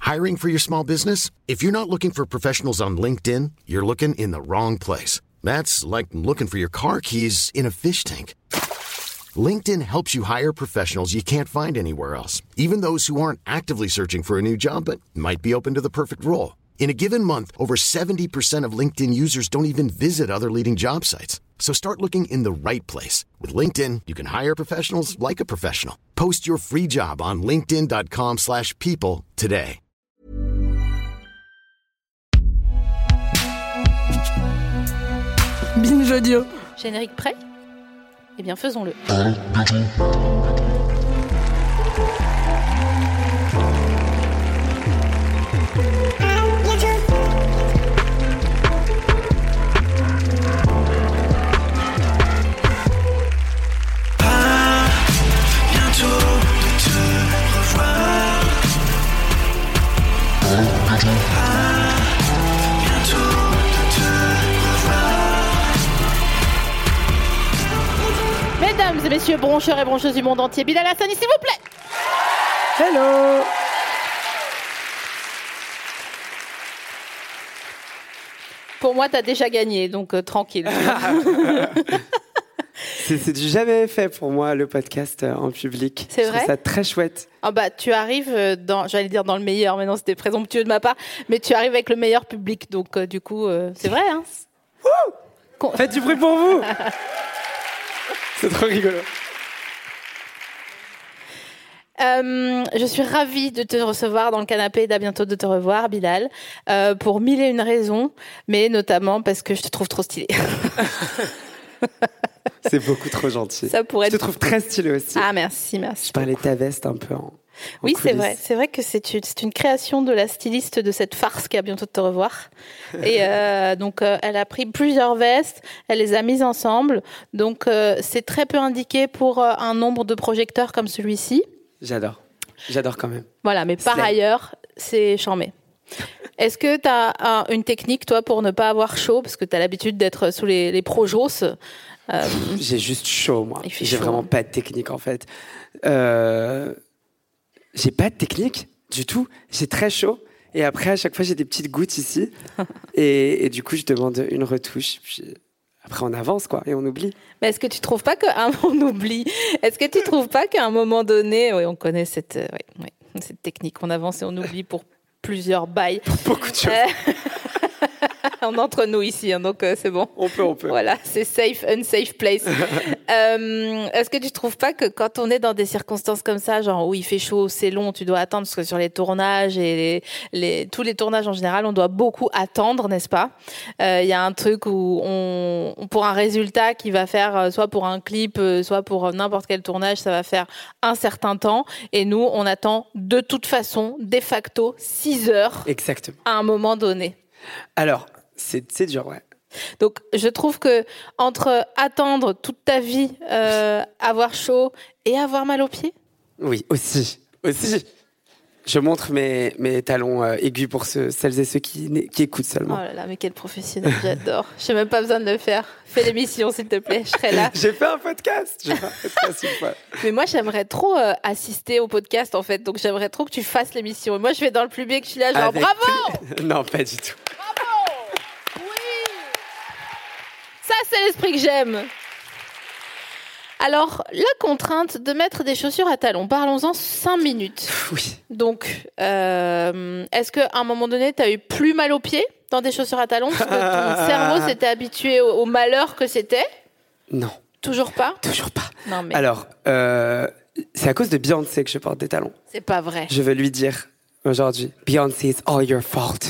Hiring for your small business? If you're not looking for professionals on LinkedIn, you're looking in the wrong place. That's like looking for your car keys in a fish tank. LinkedIn helps you hire professionals you can't find anywhere else, even those who aren't actively searching for a new job but might be open to the perfect role. In a given month, over 70% of LinkedIn users don't even visit other leading job sites. So start looking in the right place. With LinkedIn, you can hire professionals like a professional. Post your free job on linkedin.com/people today. Binge Audio. Générique prêt ? Eh bien, faisons-le. Mesdames et messieurs, broncheurs et broncheuses du monde entier, Bilal Hassani, s'il vous plaît. Hello. Pour moi, t'as déjà gagné, donc tranquille. C'est du jamais fait pour moi, le podcast en public. C'est je vrai ? trouve ça très chouette. Ah bah, tu arrives j'allais dire dans le meilleur, mais non, c'était présomptueux de ma part, mais tu arrives avec le meilleur public, donc du coup, c'est vrai, hein. Faites du bruit pour vous. C'est trop rigolo. Je suis ravie de te recevoir dans le canapé et d'à bientôt de te revoir, Bilal, pour mille et une raisons, mais notamment parce que je te trouve trop stylé. C'est beaucoup trop gentil. Ça pourrait je te trouve très stylé aussi. Ah, merci. Je parlais de ta veste un peu en oui, coulisses. c'est vrai. C'est vrai que c'est une création de la styliste de cette farce qui a bientôt de te revoir. Et donc, elle a pris plusieurs vestes, elle les a mises ensemble. Donc, c'est très peu indiqué pour un nombre de projecteurs comme celui-ci. J'adore quand même. Voilà, mais par ailleurs, c'est charmé. Est-ce que tu as une technique, toi, pour ne pas avoir chaud ? Parce que tu as l'habitude d'être sous les projos. J'ai juste chaud, moi. J'ai vraiment pas de technique, en fait. J'ai pas de technique du tout. J'ai très chaud. Et après, à chaque fois, j'ai des petites gouttes ici. et du coup, je demande une retouche. Puis après, on avance, quoi. Et on oublie. Mais est-ce que tu trouves pas on oublie ? Est-ce que tu trouves pas qu'à un moment donné, oui, on connaît cette technique, on avance et on oublie pour plusieurs bails. Beaucoup de choses. On est entre nous ici, hein, donc c'est bon. On peut. Voilà, c'est safe, unsafe place. Est-ce que tu trouves pas que quand on est dans des circonstances comme ça, genre où il fait chaud, c'est long, tu dois attendre, parce que sur les tournages et tous les tournages en général, on doit beaucoup attendre, n'est-ce pas ? Il y a un truc où pour un résultat qui va faire, soit pour un clip, soit pour n'importe quel tournage, ça va faire un certain temps. Et nous, on attend de toute façon, de facto, 6 heures. Exactement. À un moment donné. Alors, c'est dur, ouais. Donc, je trouve que entre attendre toute ta vie, avoir chaud et avoir mal aux pieds. Oui, aussi. Je montre mes talons aigus pour celles et ceux qui écoutent seulement. Oh là là, mais quel professionnel, j'adore. J'ai même pas besoin de le faire. Fais l'émission, s'il te plaît, je serai là. J'ai fait un podcast une fois. Mais moi, j'aimerais trop assister au podcast, en fait. Donc, j'aimerais trop que tu fasses l'émission. Et moi, je vais dans le public, je suis là, genre, bravo. Non, pas du tout. Ça, c'est l'esprit que j'aime. Alors, la contrainte de mettre des chaussures à talons, parlons-en 5 minutes. Oui. Donc, est-ce qu'à un moment donné, tu as eu plus mal aux pieds dans des chaussures à talons parce que ton cerveau s'était habitué au malheur que c'était ? Non. Toujours pas ? Toujours pas. Non, mais... Alors, c'est à cause de Beyoncé que je porte des talons. C'est pas vrai. Je veux lui dire aujourd'hui, Beyoncé, it's all your fault.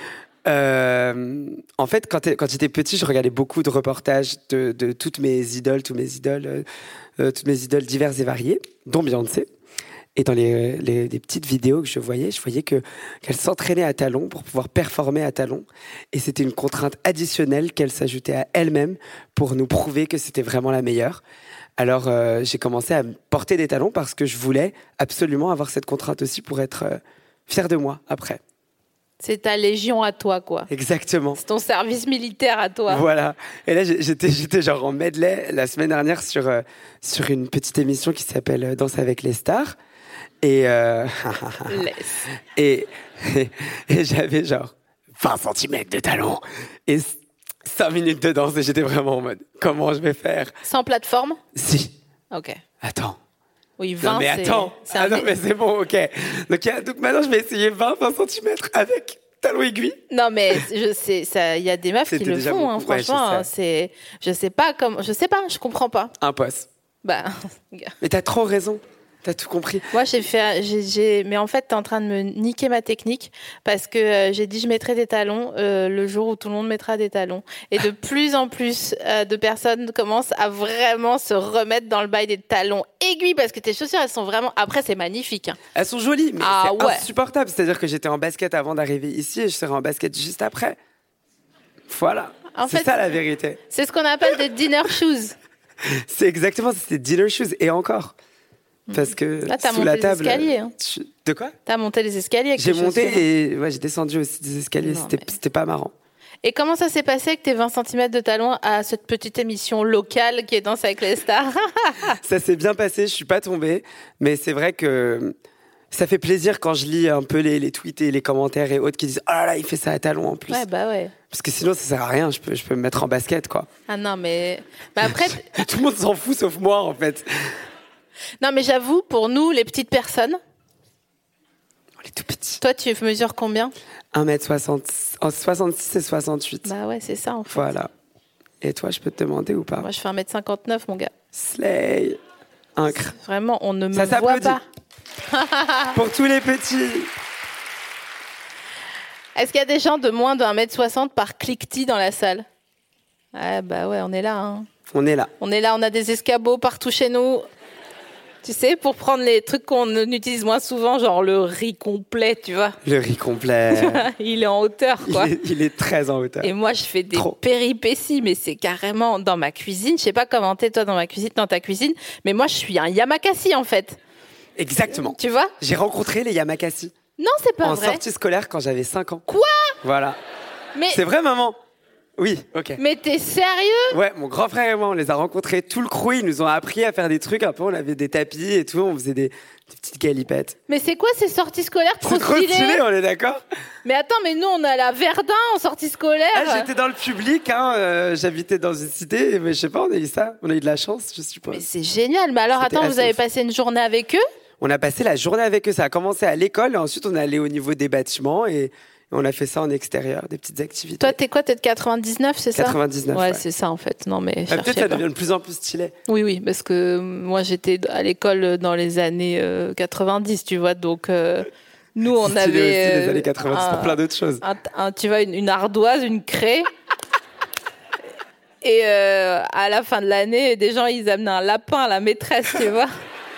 En fait, quand j'étais petit, je regardais beaucoup de reportages de toutes mes idoles diverses et variées, dont Beyoncé. Et dans les petites vidéos que je voyais qu'elle s'entraînait à talons pour pouvoir performer à talons. Et c'était une contrainte additionnelle qu'elle s'ajoutait à elle-même pour nous prouver que c'était vraiment la meilleure. Alors, j'ai commencé à porter des talons parce que je voulais absolument avoir cette contrainte aussi pour être fier de moi après. C'est ta légion à toi, quoi. Exactement. C'est ton service militaire à toi. Voilà. Et là, j'étais genre en medley la semaine dernière sur une petite émission qui s'appelle Danse avec les stars. Et, Laisse. et, et j'avais genre 20 cm de talons et 5 minutes de danse et j'étais vraiment en mode comment je vais faire? Sans plateforme? Si. Ok. Attends. Oui, 20, Non mais attends. Ah non mais c'est bon, ok. Donc maintenant je vais essayer 20 cm avec talons aiguilles. Non, mais je sais, il y a des meufs qui C'était le déjà font, hein, beaucoup. Ouais, franchement. Je sais pas, je comprends pas. Un poste. Bah, Mais t'as trop raison. T'as tout compris. moi, mais en fait, t'es en train de me niquer ma technique parce que j'ai dit je mettrai des talons le jour où tout le monde mettra des talons. Et de plus en plus de personnes commencent à vraiment se remettre dans le bail des talons aiguilles parce que tes chaussures, elles sont vraiment. Après, c'est magnifique. Hein. Elles sont jolies, mais Ah, c'est ouais. insupportable. C'est-à-dire que j'étais en basket avant d'arriver ici et je serai en basket juste après. Voilà. En C'est fait, ça la vérité. C'est ce qu'on appelle des dinner shoes. C'est exactement ça. C'était dinner shoes et encore. Parce que Là, t'as sous monté la les table. escaliers, hein. De quoi? T'as monté les escaliers avec J'ai tes monté chaussures. et ouais, j'ai descendu aussi des escaliers. Non, C'était pas marrant. Et comment ça s'est passé avec tes 20 cm de talons à cette petite émission locale qui est Danse avec les stars? Ça s'est bien passé. Je suis pas tombée, mais c'est vrai que ça fait plaisir quand je lis un peu les tweets et les commentaires et autres qui disent oh là là, il fait ça à talons en plus. Ouais, bah ouais. Parce que sinon ça sert à rien. Je peux me mettre en basket quoi. Ah non, mais. Bah après. Tout le monde s'en fout sauf moi en fait. Non, mais j'avoue, pour nous, les petites personnes, On est tout petits. toi, tu mesures combien? 1m60, 66 et 68. Bah ouais, c'est ça, en fait. Voilà. Et toi, je peux te demander ou pas? Moi, je fais 1m59, mon gars. Slay. Incre. Vraiment, on ne me Ça voit s'applaudit. pas. Pour tous les petits. Est-ce qu'il y a des gens de moins de 1m60 par cliquetis dans la salle? Ouais, bah ouais, on est là, hein. On est là. On est là, on a des escabeaux partout chez nous. Tu sais, pour prendre les trucs qu'on utilise moins souvent, genre le riz complet, tu vois. Le riz complet. Il est en hauteur, quoi. Il est très en hauteur. Et moi, je fais des Trop. péripéties, mais c'est carrément dans ma cuisine. Je sais pas comment t'es, toi, dans ta cuisine, mais moi, je suis un Yamakasi, en fait. Exactement. Tu vois? J'ai rencontré les Yamakasi Non, c'est pas en vrai. sortie scolaire quand j'avais 5 ans. Quoi? Voilà. Mais, C'est vrai, maman? Oui, ok. mais t'es sérieux? Ouais, mon grand frère et moi, on les a rencontrés. Tout le crew, ils nous ont appris à faire des trucs. Un peu, on avait des tapis et tout. On faisait des petites galipettes. Mais c'est quoi ces sorties scolaires trop C'est trop stylées? stylé, on est d'accord? Mais attends, mais nous, on a la Verdun en sortie scolaire. Ah, j'étais dans le public, hein, j'habitais dans une cité, mais je sais pas, on a eu ça. On a eu de la chance, je suppose. Mais c'est génial. Mais alors, C'était attends, vous assez avez ouf. passé une journée avec eux? On a passé la journée avec eux. Ça a commencé à l'école et ensuite on est allé au niveau des bâtiments et on a fait ça en extérieur, des petites activités. Toi, t'es quoi? T'es de 99, c'est ça? 99. Ouais, Ouais. c'est ça, en fait. Non, mais Ah, peut-être cherchez ça pas. devient de plus en plus stylé. Oui, oui, parce que moi, j'étais à l'école dans les années 90, tu vois. Donc, nous, on Stylé avait... aussi, les années 90 pour plein d'autres choses. Tu vois, une ardoise, une craie. Et à la fin de l'année, des gens, ils amenaient un lapin à la maîtresse, tu vois.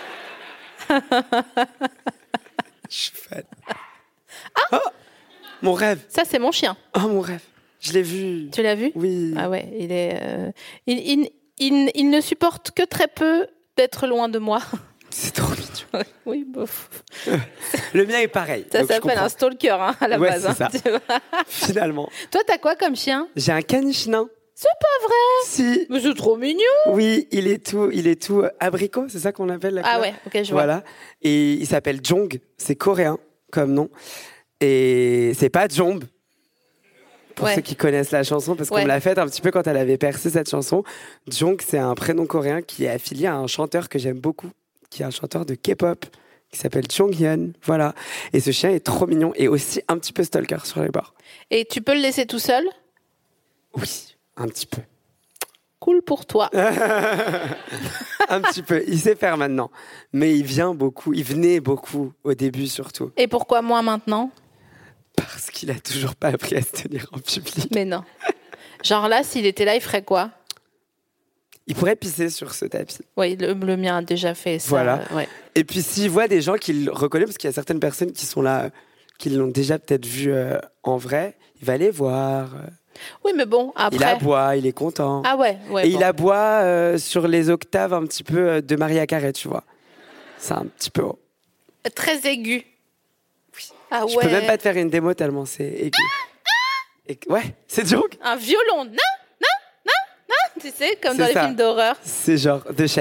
Je suis fan. Oh, mon rêve. Ça, c'est mon chien. Oh, mon rêve. Je l'ai vu. Tu l'as vu? Oui. Ah ouais, il est... il ne supporte que très peu d'être loin de moi. C'est trop mignon. Oui, bof. Le mien est pareil. Ça donc je s'appelle comprends. un stalker, hein, à la Ouais, base. c'est ça. Tu vois. Finalement. Toi, t'as quoi comme chien? J'ai un caniche nain. C'est pas vrai. Si. Mais c'est trop mignon. Oui, il est tout abricot, c'est ça qu'on appelle la Ah couleur. ouais, ok, je vois. Voilà. Et il s'appelle Jong. C'est coréen comme nom. Et c'est pas Jomb. Pour Ouais. ceux qui connaissent la chanson, parce qu'on Ouais. me l'a faite un petit peu quand elle avait percé cette chanson. Jong, c'est un prénom coréen qui est affilié à un chanteur que j'aime beaucoup, qui est un chanteur de K-pop, qui s'appelle Jonghyun. Voilà. Et ce chien est trop mignon et aussi un petit peu stalker sur les bords. Et tu peux le laisser tout seul? Oui, un petit peu. Cool pour toi. Un petit peu. Il sait faire maintenant. Mais il vient beaucoup. Il venait beaucoup au début surtout. Et pourquoi moi maintenant? Parce qu'il a toujours pas appris à se tenir en public. Mais non. Genre là, s'il était là, il ferait quoi? Il pourrait pisser sur ce tapis. Oui, le mien a déjà fait ça. Voilà. Ouais. Et puis s'il voit des gens qu'il reconnaît, parce qu'il y a certaines personnes qui sont là, qui l'ont déjà peut-être vu en vrai, il va les voir. Oui, mais bon, après... Il aboie, il est content. Ah ouais, ouais. Et bon. il aboie sur les octaves un petit peu de Maria Carey, tu vois. C'est un petit peu haut. Très aigu. Oui. Ah Je ouais. peux même pas te faire une démo tellement c'est aigu. Ouais, c'est joke. Un violon. Non, non, non, non. Tu sais, comme dans C'est les ça. films d'horreur. C'est genre The Shining.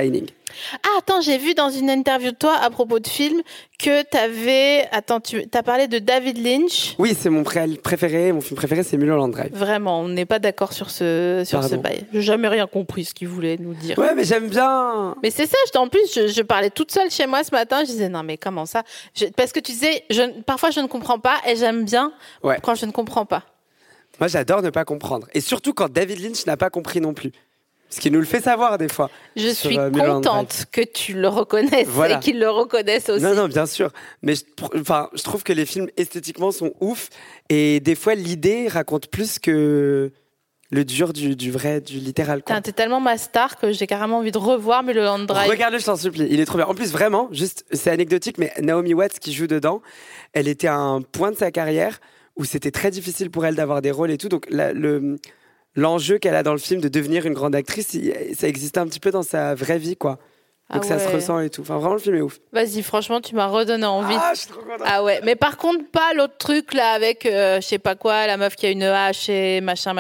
Ah, attends, j'ai vu dans une interview de toi à propos de film que t'avais... Attends, t'as parlé de David Lynch. Oui, c'est mon préféré. Mon film préféré, c'est Mulholland Drive. Vraiment, on n'est pas d'accord sur ce bail. J'ai jamais rien compris ce qu'il voulait nous dire. Ouais, mais j'aime bien. Mais c'est ça, en plus, je parlais toute seule chez moi ce matin. Je disais, non, mais comment ça? Parce que tu disais, parfois je ne comprends pas et j'aime bien quand je ne comprends pas. Moi, j'adore ne pas comprendre. Et surtout quand David Lynch n'a pas compris non plus. Ce qui nous le fait savoir des fois. Je suis contente que tu le reconnaisses et qu'il le reconnaisse aussi. Non, bien sûr. Mais je trouve que les films esthétiquement sont ouf. Et des fois, l'idée raconte plus que le dur du vrai, du littéral. T'es tellement ma star que j'ai carrément envie de revoir Mulholland Drive. Regarde-le, je t'en supplie. Il est trop bien. En plus, vraiment, juste, c'est anecdotique, mais Naomi Watts qui joue dedans, elle était à un point de sa carrière où c'était très difficile pour elle d'avoir des rôles et tout. Donc, l'enjeu qu'elle a dans le film de devenir une grande actrice, ça existait un petit peu dans sa vraie vie, quoi. Donc ça se ressent et tout. Enfin, vraiment, le film est ouf. Vas-y, franchement, tu m'as redonné envie. Ah, je suis trop contente. Ah ouais, mais par contre, pas l'autre truc là avec, je sais pas quoi, la meuf qui a une hache et machin.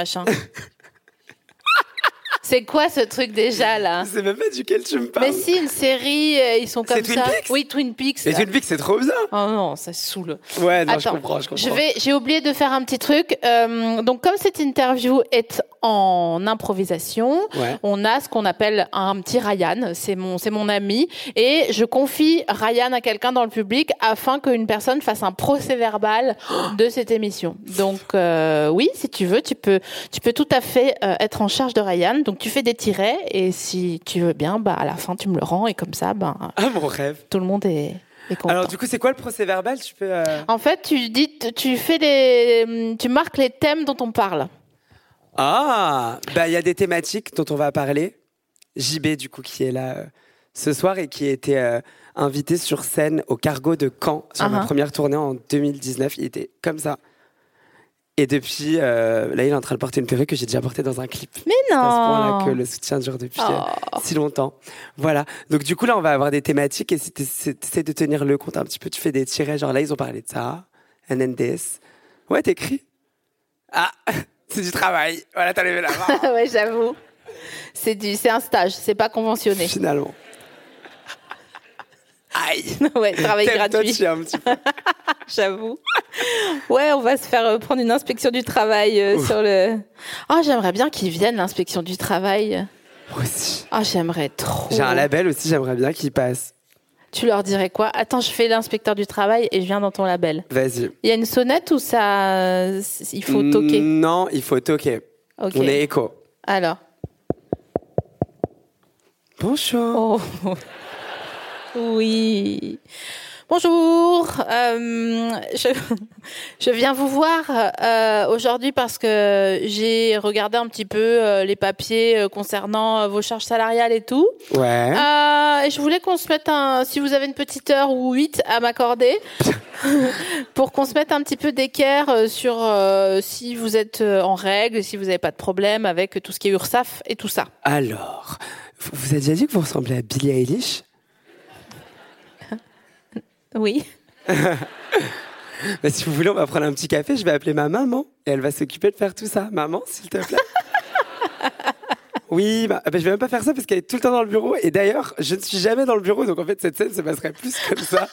C'est quoi ce truc déjà là? Je sais même pas duquel tu me parles. Mais si, une série, ils sont comme ça. Oui, Twin Peaks. Mais Twin Peaks, c'est trop bien. Oh non, ça saoule. Ouais, non, je comprends. J'ai oublié de faire un petit truc. Donc, comme cette interview est en improvisation, on a ce qu'on appelle un petit Ryan. C'est mon ami. Et je confie Ryan à quelqu'un dans le public afin qu'une personne fasse un procès-verbal de cette émission. Donc, oui, si tu veux, tu peux tout à fait être en charge de Ryan. Donc, tu fais des tirets et si tu veux bien, à la fin, tu me le rends et comme ça, ah, mon rêve. Tout le monde est content. Alors, du coup, c'est quoi le procès-verbal? Tu peux. En fait, tu marques les thèmes dont on parle. Ah, il y a des thématiques dont on va parler. JB, du coup, qui est là ce soir et qui a été invité sur scène au Cargo de Caen sur ma première tournée en 2019. Il était comme ça. Et depuis, là, il est en train de porter une perruque que j'ai déjà portée dans un clip. Mais non! C'est à ce point-là que le soutien dure depuis si longtemps. Voilà. Donc, du coup, là, on va avoir des thématiques et si tu essaies de tenir le compte un petit peu, tu fais des tirets. Genre là, ils ont parlé de ça. And then this. Ouais, t'écris. Ah, c'est du travail. Voilà, t'as levé la main. Ouais, j'avoue. C'est un stage, c'est pas conventionné. Finalement. Aïe. Ouais, travail gratuit. Toi, un petit peu. J'avoue. Ouais, on va se faire prendre une inspection du travail sur le... Oh, j'aimerais bien qu'ils viennent, l'inspection du travail. Moi aussi. Oh, j'aimerais trop. J'ai un label aussi, j'aimerais bien qu'il passe. Tu leur dirais quoi? Attends, je fais l'inspecteur du travail et je viens dans ton label. Vas-y. Il y a une sonnette ou ça... Il faut toquer? Non, il faut toquer. Okay. On est écho. Alors. Bonjour. Oh. Oui. Bonjour. Je viens vous voir aujourd'hui parce que j'ai regardé un petit peu les papiers concernant vos charges salariales et tout. Ouais. Et je voulais qu'on se mette si vous avez une petite heure ou 8 à m'accorder, pour qu'on se mette un petit peu d'équerre sur si vous êtes en règle, si vous n'avez pas de problème avec tout ce qui est URSSAF et tout ça. Alors, vous avez déjà dit que vous ressemblez à Billie Eilish? Oui. Si vous voulez, on va prendre un petit café. Je vais appeler ma maman et elle va s'occuper de faire tout ça. Maman, s'il te plaît. Oui, je vais même pas faire ça parce qu'elle est tout le temps dans le bureau. Et d'ailleurs, je ne suis jamais dans le bureau. Donc en fait, cette scène se passerait plus comme ça.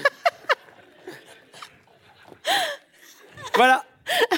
Voilà.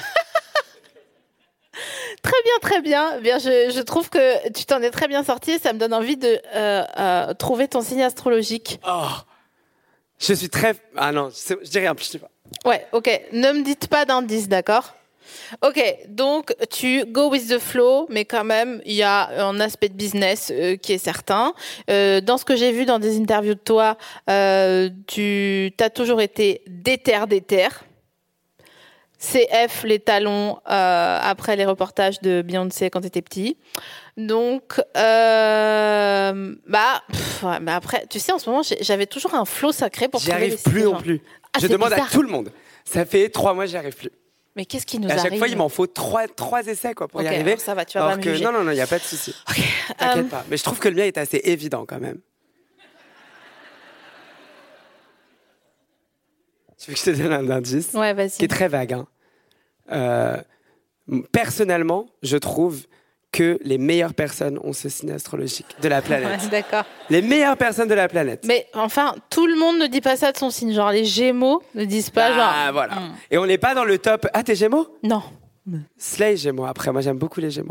Très bien. Bien, je trouve que tu t'en es très bien sorti et ça me donne envie de trouver ton signe astrologique. Oh. Je suis très... Ah non, je dis rien, je sais pas. Ouais, ok. Ne me dites pas d'indice, d'accord? Ok, donc tu go with the flow, mais quand même, il y a un aspect de business qui est certain. Dans ce que j'ai vu dans des interviews de toi, tu as toujours été déter. CF, les talons, après les reportages de Beyoncé quand t'étais petit. Donc, mais après, tu sais, en ce moment, j'avais toujours un flow sacré pour trouver les J'y arrive plus non plus. Je demande à tout le monde. Ça fait 3 mois, j'y arrive plus. Mais qu'est-ce qui nous arrive? À chaque fois, il m'en faut 3 essais pour y arriver. Ça va, tu vas pas me juger. Non, il n'y a pas de souci. Okay. T'inquiète pas. Mais je trouve que le mien est assez évident quand même. Tu veux que je te donne un indice? Ouais, vas-y. Qui est très vague. Personnellement, je trouve que les meilleures personnes ont ce signe astrologique de la planète. Ouais, d'accord. Les meilleures personnes de la planète. Mais enfin, tout le monde ne dit pas ça de son signe. Genre, les Gémeaux ne disent pas genre. Voilà. Et on n'est pas dans le top. Ah, t'es Gémeaux? Non. Slay Gémeaux. Après, moi, j'aime beaucoup les Gémeaux.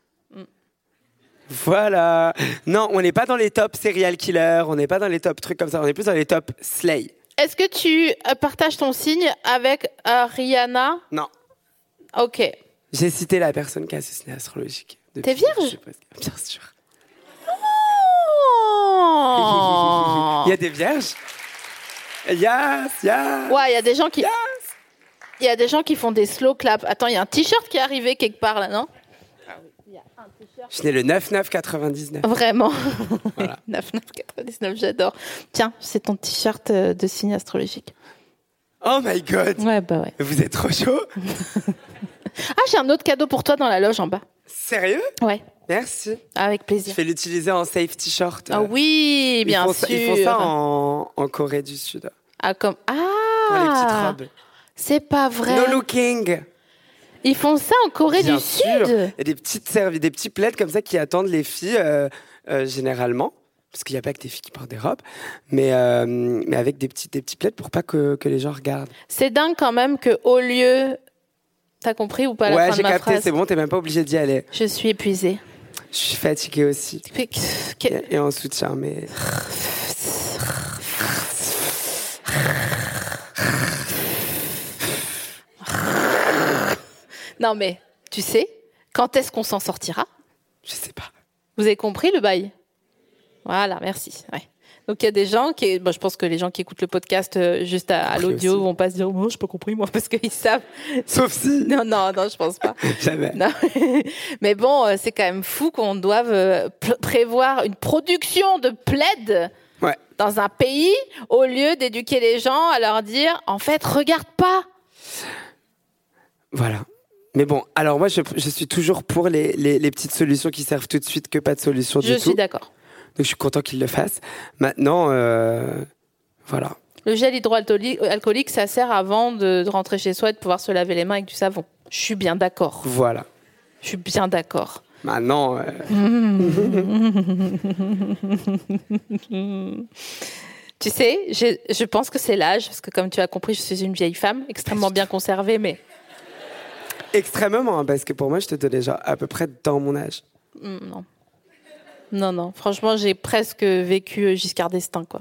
Voilà. Non, on n'est pas dans les top serial killers. On n'est pas dans les top trucs comme ça. On est plus dans les top Slay. Est-ce que tu partages ton signe avec Rihanna? Non. Ok. J'ai cité la personne qui a ce signe astrologique. T'es vierge? Bien sûr. Oh. Il y a des vierges? Yes. Ouais, il y a des gens qui. Il y a des gens qui font des slow claps. Attends, il y a un t-shirt qui est arrivé quelque part là, non? Il y a un t-shirt. Je suis né le 9-9-99. Vraiment. Voilà. 9-9-99, j'adore. Tiens, c'est ton t-shirt de signe astrologique. Oh my god. Ouais, bah ouais. Vous êtes trop chaud. Ah, j'ai un autre cadeau pour toi dans la loge en bas. Sérieux? Ouais. Merci. Avec Je plaisir. vais l'utiliser en safety short. Ah oui, bien sûr. Ils font ça en Corée du Sud. Ah, comme. Pour les petites Ah. robes. C'est pas vrai. No looking. Ils font ça en Corée Bien du sûr. Sud. Il y a des petites des petits plaids comme ça qui attendent les filles généralement. Parce qu'il n'y a pas que des filles qui portent des robes. Mais avec des petits plaids pour pas que les gens regardent. C'est dingue quand même qu'au lieu. T'as compris ou pas la Ouais, fin de j'ai ma capté, phrase? c'est bon, t'es même pas obligé d'y aller. Je suis épuisée. Je suis fatiguée aussi. Et en soutien, mais... Non mais, tu sais, quand est-ce qu'on s'en sortira? Je sais pas. Vous avez compris le bail? Voilà, merci. Ouais. Donc il y a des gens qui, je pense que les gens qui écoutent le podcast juste à l'audio aussi. vont pas se dire, moi j'ai pas compris moi, parce qu'ils savent. Sauf si... Non, je pense pas. Jamais. Non. Mais bon, c'est quand même fou qu'on doive prévoir une production de plaids Ouais. dans un pays au lieu d'éduquer les gens à leur dire, en fait, regarde pas. Voilà. Mais bon, alors moi, je suis toujours pour les petites solutions qui servent tout de suite que pas de solution du tout. Je suis d'accord. Donc je suis content qu'ils le fassent. Maintenant, voilà. Le gel hydroalcoolique, ça sert avant de rentrer chez soi et de pouvoir se laver les mains avec du savon. Je suis bien d'accord. Voilà. Je suis bien d'accord. Maintenant... Tu sais, je pense que c'est l'âge, parce que comme tu as compris, je suis une vieille femme, extrêmement bien conservée, mais... Extrêmement, parce que pour moi, je te donnais genre à peu près dans mon âge. Non. Non. Franchement, j'ai presque vécu Giscard d'Estaing, quoi.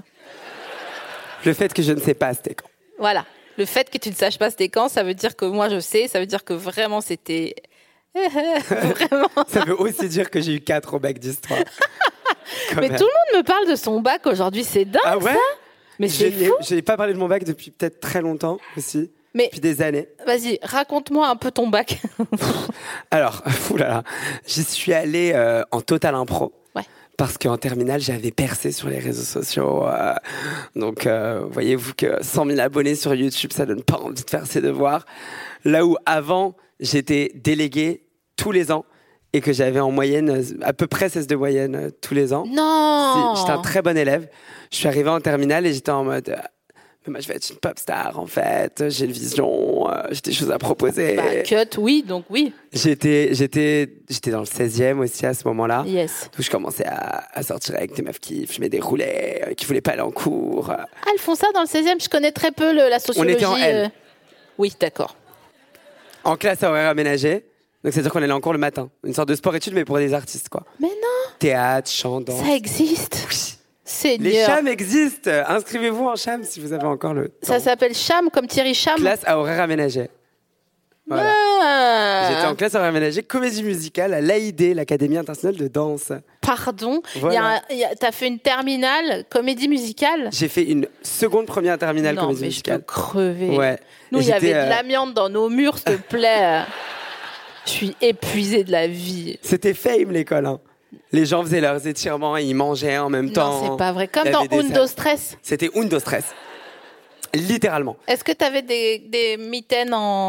Le fait que je ne sais pas, c'était quand? Voilà. Le fait que tu ne saches pas c'était quand, ça veut dire que moi, je sais. Ça veut dire que vraiment, c'était... Vraiment. Ça veut aussi dire que j'ai eu 4 au bac d'histoire. Mais tout le monde me parle de son bac aujourd'hui. C'est dingue, Ah ouais? ça. Mais c'est fou. Je n'ai pas parlé de mon bac depuis peut-être très longtemps aussi. Mais depuis des années. Vas-y, raconte-moi un peu ton bac. Alors, oulala, j'y suis allée en total impro. Ouais. Parce qu'en terminale, j'avais percé sur les réseaux sociaux. Donc, voyez-vous que 100 000 abonnés sur YouTube, ça donne pas envie de faire ses devoirs. Là où avant, j'étais délégué tous les ans et que j'avais en moyenne, à peu près 16 de moyenne tous les ans. Non. J'étais un très bon élève. Je suis arrivé en terminale et j'étais en mode... mais moi, je vais être une pop star, en fait. J'ai une vision, j'ai des choses à proposer. Bah, cut, oui, donc oui. J'étais dans le 16e aussi à ce moment-là. Yes. Donc, je commençais à sortir avec des meufs qui fumaient des roulets, qui voulaient pas aller en cours. Ah, elles font ça dans le 16e? Je connais très peu la sociologie. On était en L. Oui, d'accord. En classe à horaire aménagé. Donc, c'est-à-dire qu'on allait en cours le matin. Une sorte de sport-études, mais pour des artistes, quoi. Mais non. Théâtre, chant, danse. Ça existe. Oui. Seigneur. Les CHAM existent. Inscrivez-vous en CHAM si vous avez encore le temps. Ça s'appelle Cham, comme Thierry Cham. Classe à horaire aménagé. Voilà. Ah. J'étais en classe à horaire aménagé, comédie musicale à l'AID, l'Académie internationale de danse. Pardon. Voilà. T'as fait une terminale comédie musicale? J'ai fait une seconde première terminale Non, comédie mais musicale. je peux crever. Ouais. Nous, Et il y avait j'étais, de l'amiante dans nos murs, s'il te plaît. Je suis épuisée de la vie. C'était fame l'école. Hein. Les gens faisaient leurs étirements et ils mangeaient en même temps. Non, c'est pas vrai. Comme Il y dans avait des Undo salles. Stress. C'était Undo Stress. Littéralement. Est-ce que t'avais des mitaines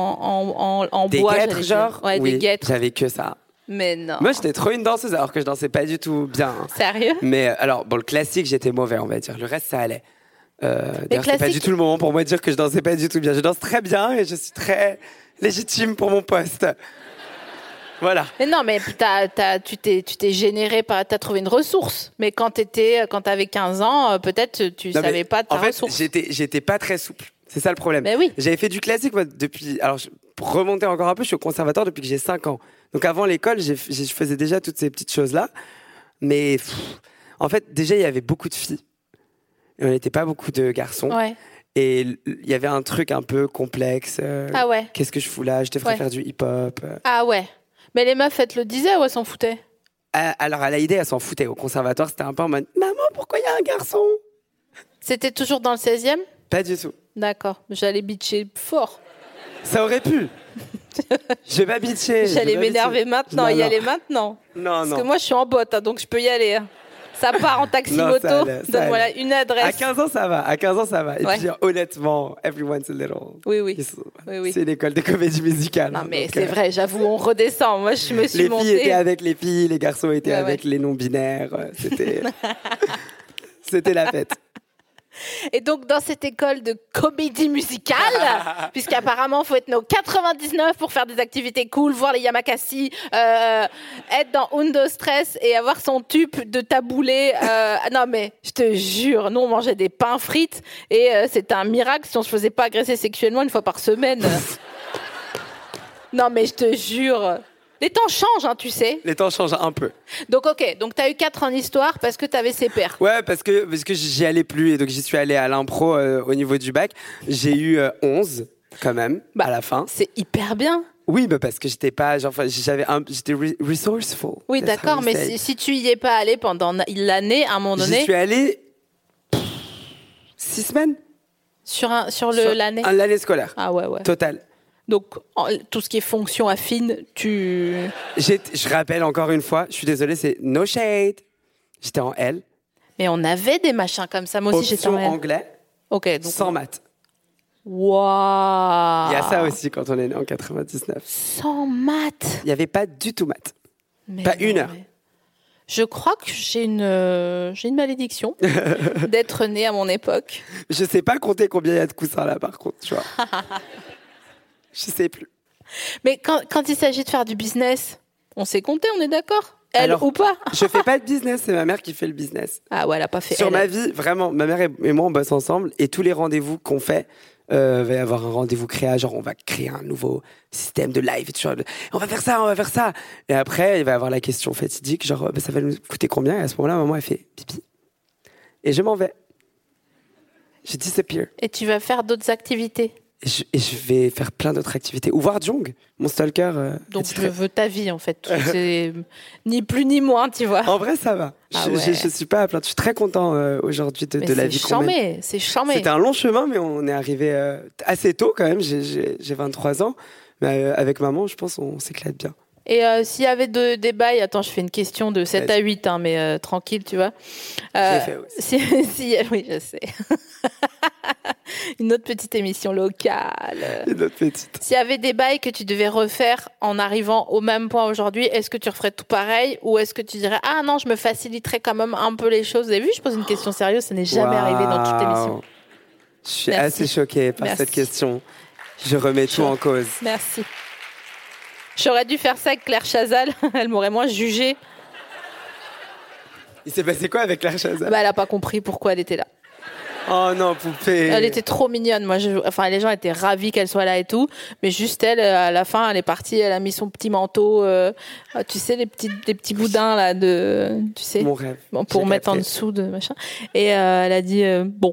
en Des bois? guêtres, j'allais dire. genre? Ouais, Oui, des guêtres. j'avais que ça. Mais non. Moi, j'étais trop une danseuse alors que je dansais pas du tout bien. hein. Sérieux? Mais alors, bon, le classique, j'étais mauvais, on va dire. Le reste, ça allait. D'ailleurs, c'est pas classique- du tout le moment pour moi de dire que je dansais pas du tout bien. Je danse très bien et je suis très légitime pour mon poste. Voilà. Mais non, mais tu t'es généré, t'as trouvé une ressource. Mais quand t'avais 15 ans, peut-être tu savais pas ta ressource. En fait, j'étais pas très souple. C'est ça le problème. Mais oui. J'avais fait du classique moi, depuis. Alors, pour remonter encore un peu, je suis au conservatoire depuis que j'ai 5 ans. Donc avant l'école, je faisais déjà toutes ces petites choses-là. Mais en fait, déjà, il y avait beaucoup de filles. Et on n'était pas beaucoup de garçons. Ouais. Et il y avait un truc un peu complexe. Ah ouais. Qu'est-ce que je fous là? Je devrais faire du hip-hop. Ah ouais. Mais les meufs, elles te le disaient ou elles s'en foutaient? Alors, à l'idée, elles s'en foutaient. Au conservatoire, c'était un peu en mode « Maman, pourquoi il y a un garçon ?» C'était toujours dans le 16e? Pas du tout. D'accord. J'allais bitcher fort. Ça aurait pu. Je vais pas bitcher. J'allais m'énerver maintenant, y aller maintenant. Non. Parce que moi, je suis en botte, hein, donc je peux y aller. Hein. Ça part en taxi-moto. Donc voilà, une adresse. À 15 ans, ça va. Et puis, honnêtement, everyone's a little. Oui. C'est une école de comédie musicale. Non, mais c'est vrai, j'avoue, on redescend. Moi, je me suis montée. Les filles étaient avec les filles, les garçons étaient avec les non-binaires. C'était la fête. Et donc, dans cette école de comédie musicale, puisqu'apparemment, il faut être nos 99 pour faire des activités cool, voir les Yamakasi, être dans Undo Stress et avoir son tube de taboulé. Non, mais je te jure, nous, on mangeait des pains frites et c'était un miracle si on se faisait pas agresser sexuellement une fois par semaine. Non, mais je te jure... Les temps changent, hein, tu sais. Les temps changent un peu. Donc, ok. Donc, t'as eu 4 en histoire parce que t'avais ces pairs. Ouais, parce que j'y allais plus. Et donc, j'y suis allé à l'impro au niveau du bac. J'ai eu 11, quand même, à la fin. C'est hyper bien. Oui, parce que j'étais pas... j'étais resourceful. Oui, d'accord. Mais si tu y es pas allé pendant l'année, à un moment donné... J'y suis allé 6 semaines. Sur l'année L'année scolaire. Ah ouais. Total. Donc, tout ce qui est fonction affine, Je rappelle encore une fois, je suis désolé, c'est no shade. J'étais en L. Mais on avait des machins comme ça. Moi aussi, j'étais en L. Anglais, donc, sans maths. Waouh. Il y a ça aussi quand on est né en 99. Sans maths. Il n'y avait pas du tout maths. Pas une heure. Je crois que j'ai une malédiction d'être née à mon époque. Je sais pas compter combien il y a de coussins là, par contre, tu vois. Je sais plus. Mais quand il s'agit de faire du business, on sait compter, on est d'accord? Elle ou pas? Je fais pas de business, c'est ma mère qui fait le business. Ah ouais, elle a pas fait. Sur ma vie, vraiment, ma mère et moi, on bosse ensemble et tous les rendez-vous qu'on fait, va y avoir un rendez-vous créa, genre on va créer un nouveau système de live, tu vois, on va faire ça. Et après, il va y avoir la question fatidique, genre ça va nous coûter combien? Et à ce moment-là, maman, elle fait pipi. Et je m'en vais. Je disappear. Et tu vas faire d'autres activités? Et je vais faire plein d'autres activités. Ou voir Jung, mon stalker. Donc je veux ta vie, en fait. C'est ni plus ni moins, tu vois. En vrai, ça va. Je suis pas à plaindre. Je suis très content aujourd'hui de la vie qu'on mène. C'est chambé. C'était un long chemin, mais on est arrivé assez tôt quand même. J'ai 23 ans. Mais avec maman, je pense on s'éclate bien. Et s'il y avait des bails, attends, je fais une question de 7 à 8, hein, mais tranquille, tu vois. J'ai fait aussi. Oui, je sais. Une autre petite émission locale. Une autre petite. S'il y avait des bails que tu devais refaire en arrivant au même point aujourd'hui, est-ce que tu referais tout pareil ou est-ce que tu dirais « Ah non, je me faciliterais quand même un peu les choses ». Vous avez vu, je pose une question sérieuse, ça n'est jamais arrivé dans toute l'émission. Je suis assez choquée par cette question. Je remets tout en cause. Merci. J'aurais dû faire ça avec Claire Chazal, elle m'aurait moins jugée. Il s'est passé quoi avec Claire Chazal? Elle n'a pas compris pourquoi elle était là. Oh non, poupée. Elle était trop mignonne. Les gens étaient ravis qu'elle soit là et tout. Mais juste elle, à la fin, elle est partie, elle a mis son petit manteau, tu sais, les petits boudins, là, tu sais. Mon rêve. Pour mettre en dessous de machin. Et elle a dit, bon.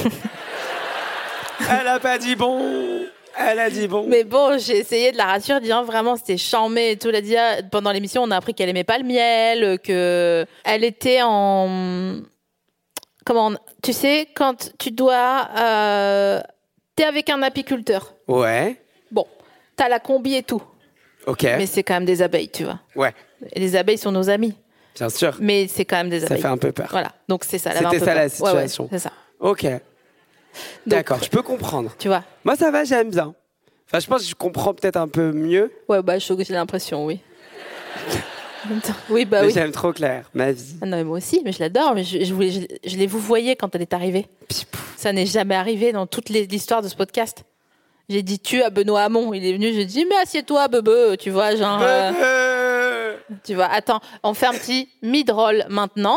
Elle a pas dit bon. Elle a dit bon. Mais bon, j'ai essayé de la rassurer, disant vraiment c'était charmé et tout. Elle a dit, pendant l'émission, on a appris qu'elle aimait pas le miel, que elle était en... tu sais, quand tu dois... t'es avec un apiculteur. Ouais. Bon, t'as la combi et tout. Ok. Mais c'est quand même des abeilles, tu vois. Ouais. Et les abeilles sont nos amis. Bien sûr. Mais c'est quand même des abeilles. Ça fait un peu peur. Voilà, donc c'est ça. C'était ça la situation. Ouais, c'est ça. Ok. D'accord, je peux comprendre. Tu vois. Moi, ça va, j'aime bien. Enfin, je pense que je comprends peut-être un peu mieux. Ouais, j'ai l'impression, oui. Oui, mais j'aime trop Claire, ma vie. Ah non, mais moi aussi, mais je l'adore. Mais je l'ai vouvoyée quand elle est arrivée. Ça n'est jamais arrivé dans toute l'histoire de ce podcast. J'ai dit tu à Benoît Hamon. Il est venu, j'ai dit mais assieds-toi, bebe, tu vois, genre. Tu vois, attends, on fait un petit mid-roll maintenant.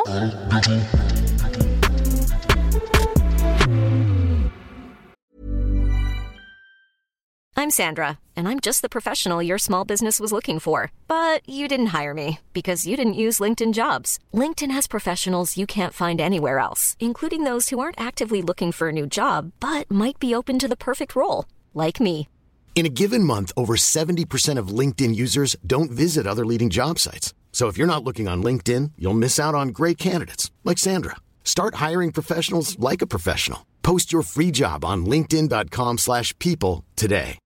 I'm Sandra, and I'm just the professional your small business was looking for. But you didn't hire me because you didn't use LinkedIn Jobs. LinkedIn has professionals you can't find anywhere else, including those who aren't actively looking for a new job, but might be open to the perfect role, like me. In a given month, over 70% of LinkedIn users don't visit other leading job sites. So if you're not looking on LinkedIn, you'll miss out on great candidates like Sandra. Start hiring professionals like a professional. Post your free job on linkedin.com/people today.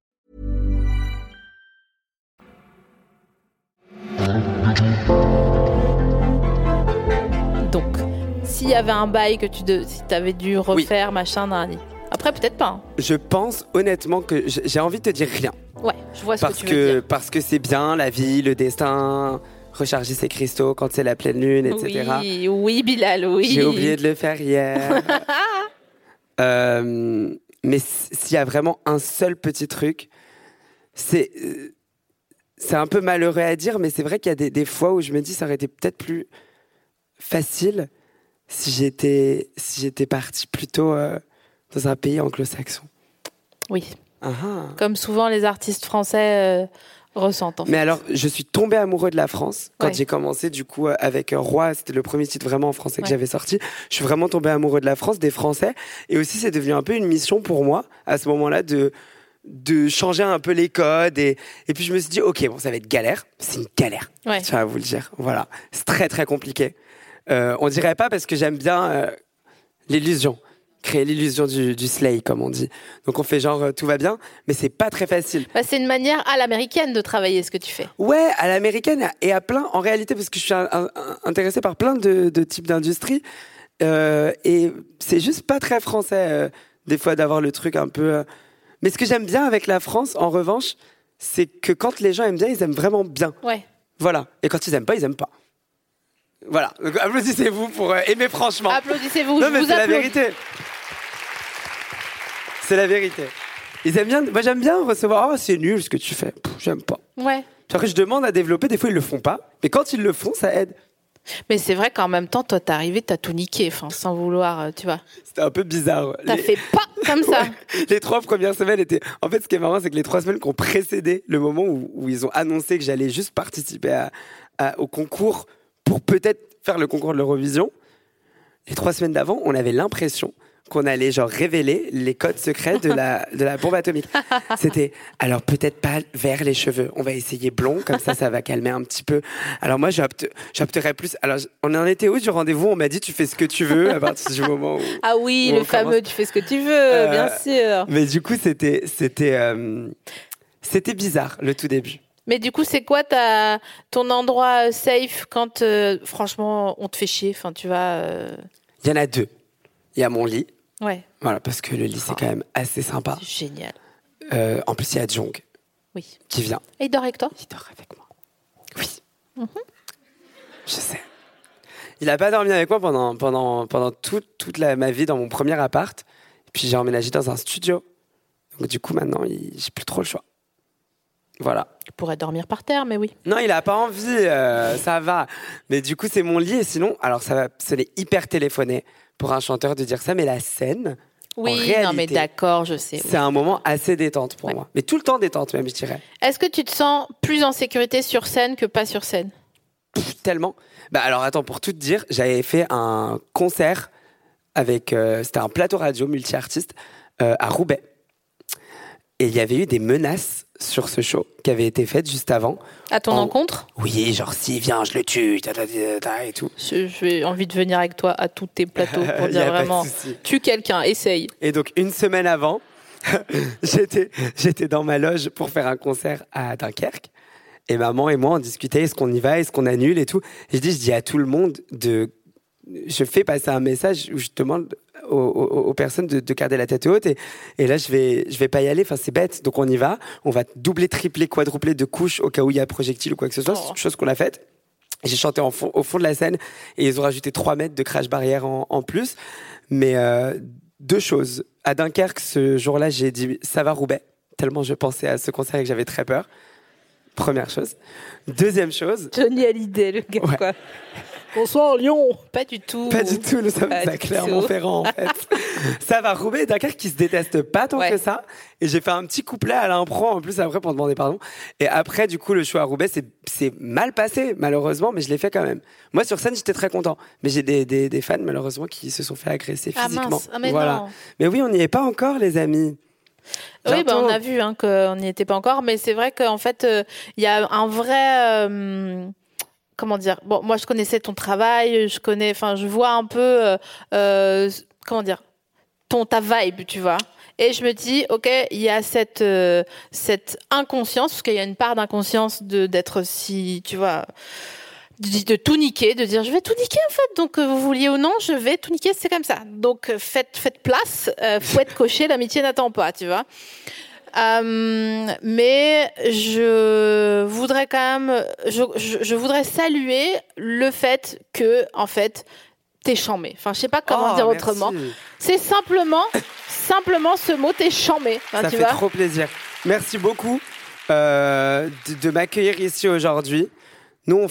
Donc, s'il y avait un bail que si t'avais dû refaire, machin, nan. Après, peut-être pas. Hein. Je pense honnêtement que j'ai envie de te dire rien. Ouais, je vois ce que tu veux dire. Parce que c'est bien la vie, le destin, recharger ses cristaux quand c'est la pleine lune, etc. Oui, Bilal, oui. J'ai oublié de le faire hier. Mais s'il y a vraiment un seul petit truc, c'est un peu malheureux à dire, mais c'est vrai qu'il y a des fois où je me dis ça aurait été peut-être plus facile si j'étais partie plutôt dans un pays anglo-saxon. Oui. Comme souvent les artistes français ressentent. En fait. Mais alors, je suis tombée amoureux de la France quand j'ai commencé, du coup, avec Roi. C'était le premier titre vraiment en français que j'avais sorti. Je suis vraiment tombée amoureux de la France, des Français. Et aussi, c'est devenu un peu une mission pour moi, à ce moment-là, de changer un peu les codes. Et puis, je me suis dit, OK, bon, ça va être galère. C'est une galère. Ouais. Je vais vous le dire. Voilà. C'est très, très compliqué. On dirait pas parce que j'aime bien l'illusion. Créer l'illusion du slay, comme on dit. Donc on fait genre tout va bien, mais c'est pas très facile. Bah, c'est une manière à l'américaine de travailler ce que tu fais. Ouais, à l'américaine et à plein, en réalité, parce que je suis intéressé par plein de types d'industries, et c'est juste pas très français, des fois, d'avoir le truc un peu... Mais ce que j'aime bien avec la France, en revanche, c'est que quand les gens aiment bien, ils aiment vraiment bien. Ouais. Voilà. Et quand ils aiment pas, ils aiment pas. Voilà. Donc applaudissez-vous pour aimer franchement. Applaudissez-vous, non, mais je vous c'est applaudis. la vérité. C'est la vérité. Ils aiment bien. Moi, j'aime bien recevoir. Oh, c'est nul ce que tu fais. J'aime pas. Ouais. Après, je demande à développer. Des fois, ils le font pas. Mais quand ils le font, ça aide. Mais c'est vrai qu'en même temps, toi, t'es arrivé, t'as tout niqué, sans vouloir, tu vois. C'était un peu bizarre. T'as fait pas comme ça. Ouais. Les 3 premières semaines étaient. En fait, ce qui est marrant, c'est que les 3 semaines qui ont précédé le moment où ils ont annoncé que j'allais juste participer au concours pour peut-être faire le concours de l'Eurovision. Les 3 semaines d'avant, on avait l'impression qu'on allait genre révéler les codes secrets de la bombe atomique. C'était, alors peut-être pas vers les cheveux, on va essayer blond, comme ça va calmer un petit peu. Alors moi, j'opterais plus... Alors, on en était où du rendez-vous? On m'a dit, tu fais ce que tu veux à partir du moment où... Ah oui, le fameux, tu fais ce que tu veux, bien sûr. Mais du coup, c'était bizarre, le tout début. Mais du coup, c'est quoi ton endroit safe quand, franchement, on te fait chier, tu vas... Il y en a 2. Il y a mon lit. Ouais. Voilà, parce que le lit, c'est quand même assez sympa. C'est génial. En plus, il y a Jong. Oui. Qui vient. Et il dort avec toi? Il dort avec moi. Oui. Mm-hmm. Je sais. Il n'a pas dormi avec moi pendant toute ma vie dans mon premier appart. Et puis, j'ai emménagé dans un studio. Donc, du coup, maintenant, j'ai plus trop le choix. Voilà. Il pourrait dormir par terre, mais oui. Non, il n'a pas envie, ça va. Mais du coup, c'est mon lit. Et sinon, alors ça va sonner hyper téléphoné pour un chanteur de dire ça, mais la scène, oui, en réalité, non, mais d'accord, je sais. C'est un moment assez détente pour moi. Mais tout le temps détente, même, je dirais. Est-ce que tu te sens plus en sécurité sur scène que pas sur scène? Tellement. Bah alors, attends, pour tout te dire, j'avais fait un concert avec... c'était un plateau radio multi-artiste à Roubaix. Et il y avait eu des menaces sur ce show qui avaient été faites juste avant. À ton encontre? Oui, genre s'il vient, je le tue, et tout. J'ai envie de venir avec toi à tous tes plateaux pour dire vraiment, tue quelqu'un, essaye. Et donc une semaine avant, j'étais dans ma loge pour faire un concert à Dunkerque. Et maman et moi, on discutait, est-ce qu'on y va, est-ce qu'on annule et tout. Et je dis à tout le monde je fais passer un message où je demande aux personnes de garder la tête haute et là je vais pas y aller, enfin c'est bête, donc on y va, on va doubler, tripler, quadrupler de couches au cas où il y a projectile ou quoi que ce soit. C'est une chose qu'on a faite. J'ai chanté au fond de la scène et ils ont rajouté 3 mètres de crash barrière en plus, mais 2 choses. À Dunkerque, ce jour-là, j'ai dit ça va Roubaix, tellement je pensais à ce concert et que j'avais très peur. Première chose. Deuxième chose. Johnny Hallyday, le gars, Ouais. quoi. Bonsoir, Lyon. Pas du tout. Pas du tout, nous sommes Pas à du Clermont-Ferrand, en fait. Ça va, Roubaix et Dunkerque qui se détestent pas tant que ça. Et j'ai fait un petit couplet à l'impro, en plus, après, pour demander pardon. Et après, du coup, le show à Roubaix, c'est mal passé, malheureusement, mais je l'ai fait quand même. Moi, sur scène, j'étais très content. Mais j'ai des fans, malheureusement, qui se sont fait agresser physiquement. Mince. Ah, mais voilà. non. Mais oui, on n'y est pas encore, les amis. Oui, Bientôt. on a vu qu'on n'y était pas encore, mais c'est vrai qu'en fait, il y a un vrai... comment dire? Bon, moi, je connaissais ton travail, je vois un peu, comment dire, ta vibe, tu vois. Et je me dis, ok, il y a cette inconscience, parce qu'il y a une part d'inconscience d'être si, tu vois, de tout niquer, de dire je vais tout niquer en fait. Donc vous vouliez ou non, je vais tout niquer, c'est comme ça. Donc faites place, fouette cocher, l'amitié n'attend pas, tu vois. Mais je voudrais quand même, je voudrais saluer le fait que, en fait, t'es chambé. Enfin, je sais pas comment dire merci. autrement. C'est simplement ce mot, t'es chambé. Enfin, Ça tu fait vois. trop plaisir. Merci beaucoup de m'accueillir ici aujourd'hui. Nous,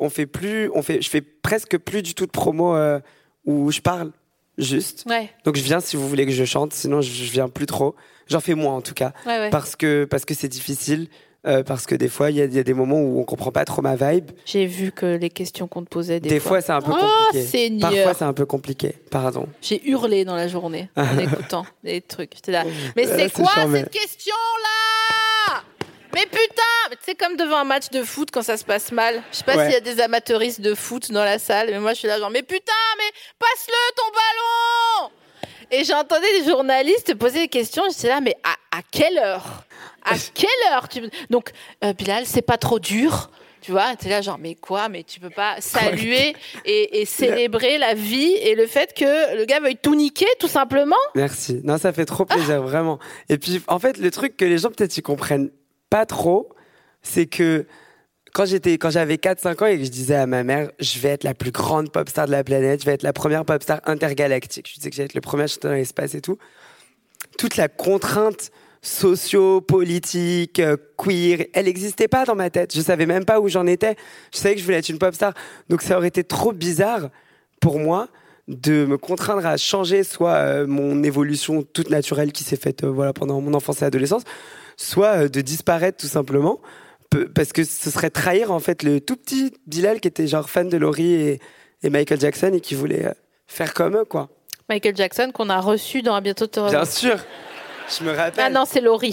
je fais presque plus du tout de promo où je parle juste. Ouais. Donc je viens si vous voulez que je chante, sinon je viens plus trop. J'en fais moins en tout cas, Ouais. parce que c'est difficile, parce que des fois il y a des moments où on comprend pas trop ma vibe. J'ai vu que les questions qu'on te posait Des fois c'est un peu compliqué. Seigneur. Parfois c'est un peu compliqué. Pardon. J'ai hurlé dans la journée en écoutant des trucs. J'étais là. Mais Là, c'est c'est quoi charmé. cette question-là? Mais putain! Tu sais, comme devant un match de foot quand ça se passe mal. Je sais pas Ouais. s'il y a des amateuristes de foot dans la salle, mais moi je suis là genre, mais putain, mais passe-le ton ballon! Et j'entendais les journalistes poser des questions. J'étais là, mais à quelle heure? À quelle heure? Donc, Bilal, c'est pas trop dur. Tu vois, t'es là genre, mais quoi? Mais tu peux pas saluer et célébrer la vie et le fait que le gars veuille tout niquer, tout simplement? Merci. Non, ça fait trop plaisir, vraiment. Et puis, en fait, le truc que les gens, peut-être, ils comprennent pas trop, c'est que quand j'avais 4-5 ans et que je disais à ma mère, je vais être la plus grande pop star de la planète, je vais être la première pop star intergalactique. Je disais que j'allais être le premier à chanter dans l'espace et tout. Toute la contrainte socio-politique, queer, elle n'existait pas dans ma tête. Je savais même pas où j'en étais. Je savais que je voulais être une pop star. Donc ça aurait été trop bizarre pour moi de me contraindre à changer soit mon évolution toute naturelle qui s'est faite pendant mon enfance et adolescence, soit de disparaître tout simplement, parce que ce serait trahir en fait le tout petit Bilal qui était genre fan de Laurie et Michael Jackson et qui voulait faire comme eux, quoi. Michael Jackson qu'on a reçu dans À bientôt te revoir. Bien sûr, je me rappelle. Ah non, c'est Laurie.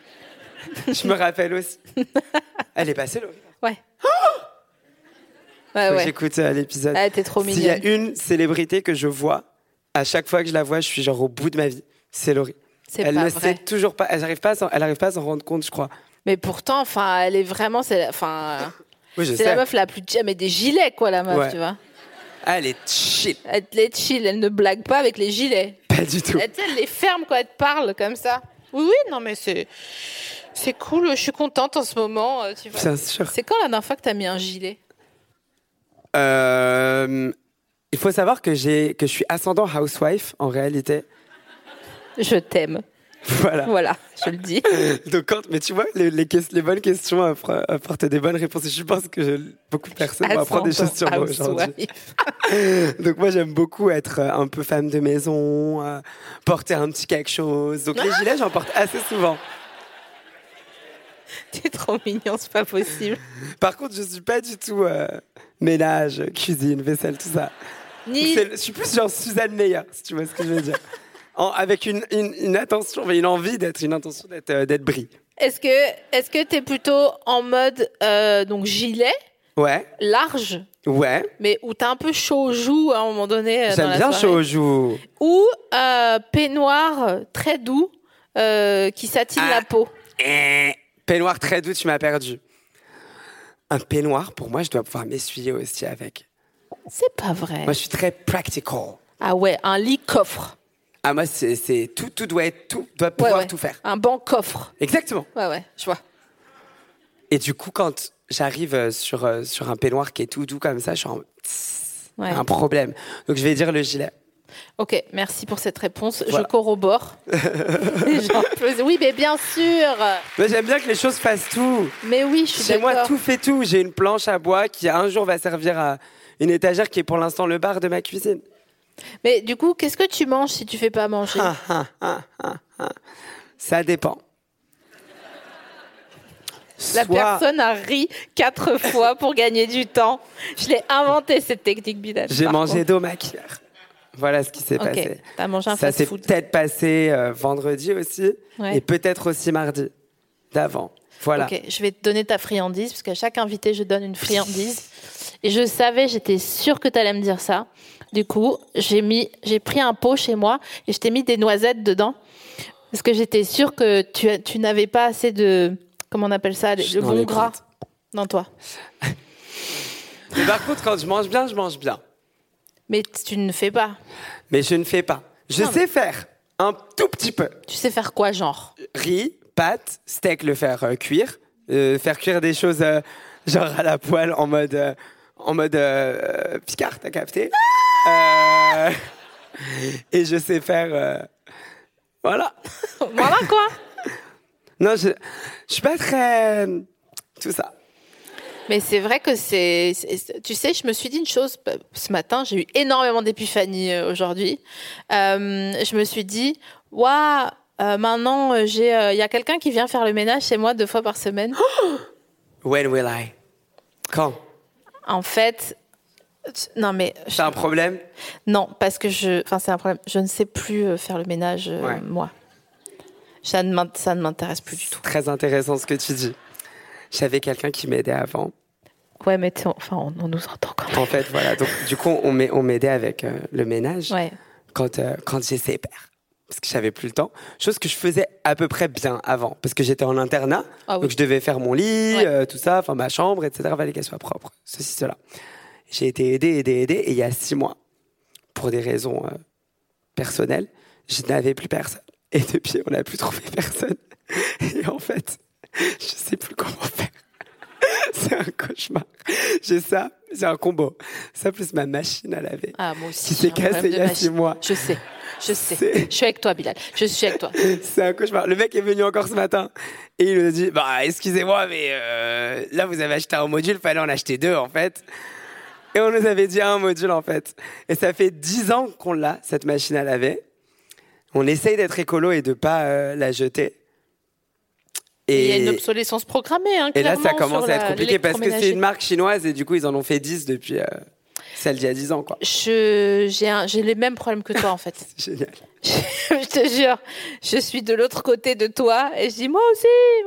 Je me rappelle aussi. Elle est passée, Laurie. Ouais. Faut que Ouais. j'écoute l'épisode. Ah, t'es trop S'il y a mignonne. une célébrité que je vois, à chaque fois que je la vois, je suis genre au bout de ma vie. C'est Laurie. C'est Elle pas ne vrai. sait toujours pas. Elle n'arrive pas à s'en rendre compte, je crois. Mais pourtant, enfin, elle est vraiment, Oui, je c'est sais. la meuf la plus mais des gilets quoi, la meuf, Ouais. tu vois. Ah, elle est chill. Elle est chill, elle ne blague pas avec les gilets. Pas du tout. Elle, tu sais, elle les ferme quand elle te parle comme ça. Oui, non, mais c'est cool. Je suis contente en ce moment. Tu vois. Bien sûr. C'est quand la dernière fois que t'as mis un gilet? Il faut savoir que je suis ascendant housewife en réalité. Je t'aime. Voilà. Voilà, je le dis. Donc mais tu vois, les bonnes questions apportent des bonnes réponses. Et je pense que beaucoup de personnes vont apprendre des choses sur moi aujourd'hui. Donc moi j'aime beaucoup être un peu femme de maison, porter un petit quelque chose. Donc les gilets j'en porte assez souvent. T'es trop mignon, c'est pas possible. Par contre je suis pas du tout ménage, cuisine, vaisselle, tout ça. Je suis plus genre Suzanne Meyer, si tu vois ce que je veux dire. Avec une attention, une envie une intention d'être brie. Est-ce que t'es plutôt en mode donc gilet Ouais. large, Ouais. mais où t'as un peu chaud aux joues à un moment donné dans J'aime la bien soirée, chaud aux joues. ou peignoir très doux qui satine la peau? Peignoir très doux, tu m'as perdu. Un peignoir, pour moi, je dois pouvoir m'essuyer aussi avec. C'est pas vrai. Moi, je suis très practical. Ah ouais, un lit coffre. Ah, moi, c'est tout doit pouvoir Ouais. tout faire. Un banc coffre. Exactement. Ouais, je vois. Et du coup, quand j'arrive sur un peignoir qui est tout doux comme ça, je suis en Ouais. un problème. Donc, je vais dire le gilet. Ok, merci pour cette réponse. Voilà. Je corrobore. Les gens applaudissent. Oui, mais bien sûr. Mais j'aime bien que les choses fassent tout. Mais oui, je suis Chez d'accord. moi, tout fait tout. J'ai une planche à bois qui un jour va servir à une étagère qui est pour l'instant le bar de ma cuisine. Mais du coup, qu'est-ce que tu manges si tu fais pas manger? Ça dépend. La Soit- personne a ri 4 fois pour gagner du temps. Je l'ai inventé, cette technique, Bilal. J'ai par mangé contre. d'eau ma cuillère. Voilà ce qui s'est Ok, passé. t'as mangé un Ça s'est fast-food. peut-être passé vendredi aussi, Ouais. et peut-être aussi mardi d'avant. Voilà. Ok, je vais te donner ta friandise, parce qu'à chaque invité, je donne une friandise. Et je savais, j'étais sûre que tu allais me dire ça. Du coup, j'ai pris un pot chez moi et je t'ai mis des noisettes dedans. Parce que j'étais sûre que tu n'avais pas assez de... Comment on appelle ça? Le Dans bon les gras croûtes. dans toi. Mais par contre, quand je mange bien, je mange bien. Mais tu ne fais pas. Mais je ne fais pas. Je Non, sais faire un tout petit peu. Tu sais faire quoi, genre? Riz, pâtes, steak, le faire cuire. Faire cuire des choses genre à la poêle en mode Picard, t'as capté. Et je sais faire... voilà. Voilà quoi. Non, je suis pas très... tout ça. Mais c'est vrai que tu sais, je me suis dit une chose ce matin. J'ai eu énormément d'épiphanies aujourd'hui. Je me suis dit, waouh, maintenant il y a quelqu'un qui vient faire le ménage chez moi 2 fois par semaine. When will I? Quand? En fait, non mais C'est un problème? non, parce que c'est un problème. Je ne sais plus faire le ménage Ouais. moi. Ça ne m'intéresse plus du tout. Très intéressant ce que tu dis. J'avais quelqu'un qui m'aidait avant. Ouais, mais on nous entend quand même. En fait, voilà. Donc, du coup, on m'aidait avec le ménage Ouais. quand j'essayais faire. Parce que j'avais plus le temps. Chose que je faisais à peu près bien avant. Parce que j'étais en internat. Ah oui. Donc, je devais faire mon lit, Ouais. tout ça, enfin ma chambre, etc. Il fallait qu'elle soit propre. Ceci, cela. J'ai été aidé. Et il y a 6 mois, pour des raisons personnelles, je n'avais plus personne. Et depuis, on n'a plus trouvé personne. Et en fait, je sais plus comment faire. C'est un cauchemar. J'ai ça, j'ai un combo. Ça plus ma machine à laver. Ah, moi aussi. Qui s'est j'ai un problème cassée il y de a machine. 6 mois. Je sais. Je C'est- suis avec toi, Bilal. Je suis avec toi. C'est un cauchemar. Le mec est venu encore ce matin et il nous a dit bah excusez-moi mais là vous avez acheté un module, fallait en acheter 2 en fait. Et on nous avait dit un module en fait. Et ça fait 10 ans qu'on l'a cette machine à laver. On essaye d'être écolo et de pas la jeter. Et il y a une obsolescence programmée, hein, Et là, clairement, ça commence sur à être compliqué parce que c'est l'électroménager. une marque chinoise et du coup, ils en ont fait 10 depuis celle d'il y a 10 ans, quoi. J'ai les mêmes problèmes que toi, en fait. C'est génial. Je te jure, je suis de l'autre côté de toi et je dis moi aussi.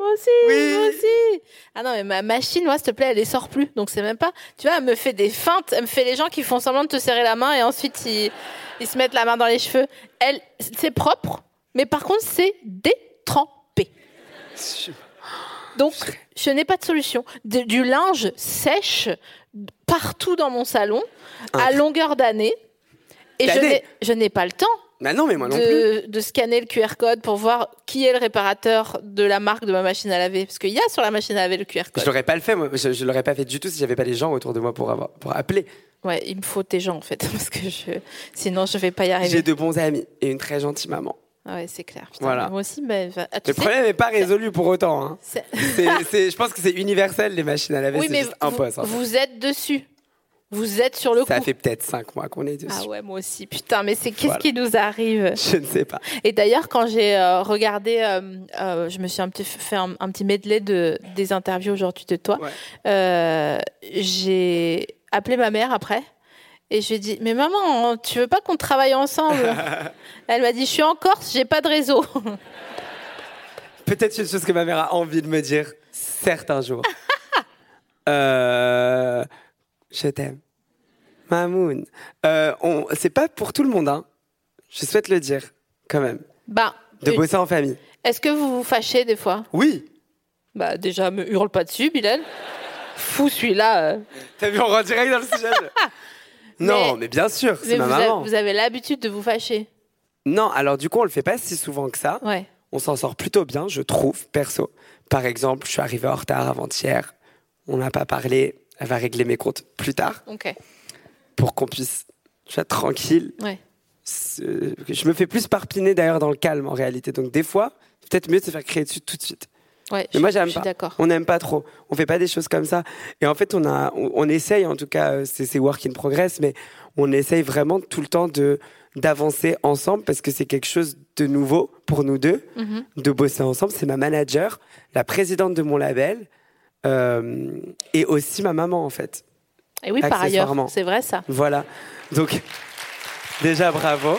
Ah non, mais ma machine, moi, s'il te plaît, elle les sort plus. Donc c'est même pas, tu vois, elle me fait des feintes, elle me fait les gens qui font semblant de te serrer la main et ensuite ils se mettent la main dans les cheveux. Elle, c'est propre, mais par contre, c'est détrempé. Donc, je n'ai pas de solution. Du linge sèche partout dans mon salon, à longueur d'année. Et je n'ai pas le temps Bah non, mais moi non plus. de scanner le QR code pour voir qui est le réparateur de la marque de ma machine à laver. Parce qu'il y a sur la machine à laver le QR code. Je l'aurais pas le fait, moi. Je l'aurais pas fait du tout si j'avais pas les gens autour de moi pour appeler. Ouais, il me faut tes gens, en fait. Parce que sinon, je vais pas y arriver. J'ai de bons amis et une très gentille maman. Ah ouais, c'est clair. Putain, Voilà. moi aussi, mais... tu Le sais, problème n'est pas résolu pour autant. Hein. c'est- Je pense que c'est universel, les machines à laver. Oui, c'est mais juste un poste. en fait. vous êtes dessus. Vous êtes sur le coup. Ça fait peut-être 5 mois qu'on est dessus. Ah ouais, moi aussi. Putain, mais qu'est-ce Voilà. qui nous arrive? Je ne sais pas. Et d'ailleurs, quand j'ai regardé, je me suis fait un petit medley des interviews aujourd'hui de toi. Ouais. J'ai appelé ma mère après et je lui ai dit mais maman, tu veux pas qu'on travaille ensemble? Elle m'a dit je suis en Corse, j'ai pas de réseau. Peut-être une chose que ma mère a envie de me dire certains jours. Je t'aime. Mamoun. C'est pas pour tout le monde, hein. Je souhaite le dire, quand même. Bah, De bosser en famille. est-ce que vous vous fâchez des fois? Oui. Bah déjà, me hurle pas dessus, Bilal. Fou celui-là. T'as vu, on rentre direct dans le sujet. Non, mais bien sûr, c'est Mais ma maman. vous avez l'habitude de vous fâcher. Non, alors du coup, on le fait pas si souvent que ça. Ouais. On s'en sort plutôt bien, je trouve, perso. Par exemple, je suis arrivé en retard avant-hier. On n'a pas parlé. Elle va régler mes comptes plus tard Ok. pour qu'on puisse être tranquille. Ouais. je me fais plus parpiner d'ailleurs dans le calme en réalité. Donc des fois, c'est peut-être mieux de se faire crier dessus tout de suite. Ouais, mais moi, j'aime pas. D'accord. On n'aime pas trop. On fait pas des choses comme ça. Et en fait, on essaye, en tout cas, c'est work in progress, mais on essaye vraiment tout le temps d'avancer ensemble parce que c'est quelque chose de nouveau pour nous deux, de bosser ensemble. C'est ma manager, la présidente de mon label, et aussi ma maman, en fait. Et oui, par ailleurs, c'est vrai ça. Voilà. Donc, déjà, bravo.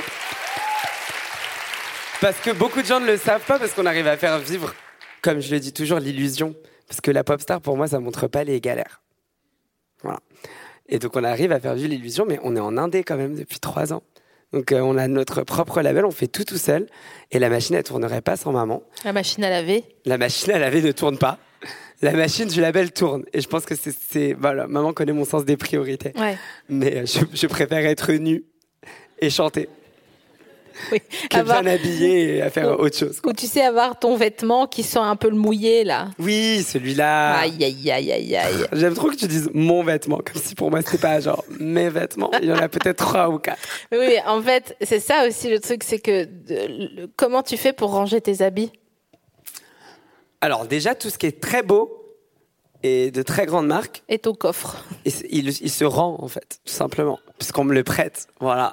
Parce que beaucoup de gens ne le savent pas, parce qu'on arrive à faire vivre, comme je le dis toujours, l'illusion. Parce que la pop star, pour moi, ça montre pas les galères. Voilà. Et donc, on arrive à faire vivre l'illusion, mais on est en indé quand même depuis 3 ans. Donc, on a notre propre label, on fait tout seul. Et la machine, elle tournerait pas sans maman. La machine à laver. La machine à laver ne tourne pas. La machine du label tourne. Et je pense que voilà, maman connaît mon sens des priorités. Ouais. Mais je préfère être nue et chanter. Oui. Que bien habillé et à faire autre chose. Ou tu sais, avoir ton vêtement qui sent un peu le mouillé, là. Oui, celui-là. Aïe, aïe, aïe, aïe, aïe. J'aime trop que tu dises mon vêtement, comme si pour moi, c'était pas genre mes vêtements. Il y en a peut-être 3 ou 4. Oui, en fait, c'est ça aussi le truc, c'est que comment tu fais pour ranger tes habits ? Alors déjà, tout ce qui est très beau et de très grande marque. Et ton coffre. Il se rend, en fait, tout simplement. Puisqu'on me le prête. Voilà.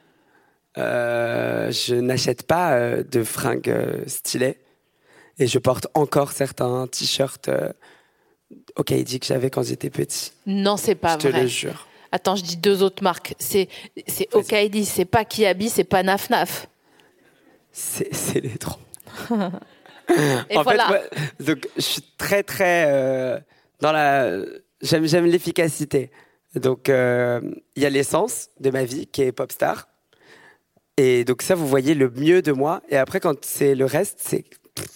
Je n'achète pas de fringues stylées. Et je porte encore certains t-shirts Okaïdi que j'avais quand j'étais petit. Non, c'est pas vrai. Je te le jure. Attends, je dis 2 autres marques. C'est Okaïdi, c'est pas Kiabi, c'est pas Naf Naf. C'est les trois. Et voilà. Fait, donc, je suis très, très dans j'aime l'efficacité. Donc, il y a l'essence de ma vie qui est Popstar. Et donc, ça, vous voyez le mieux de moi. Et après, quand c'est le reste, c'est...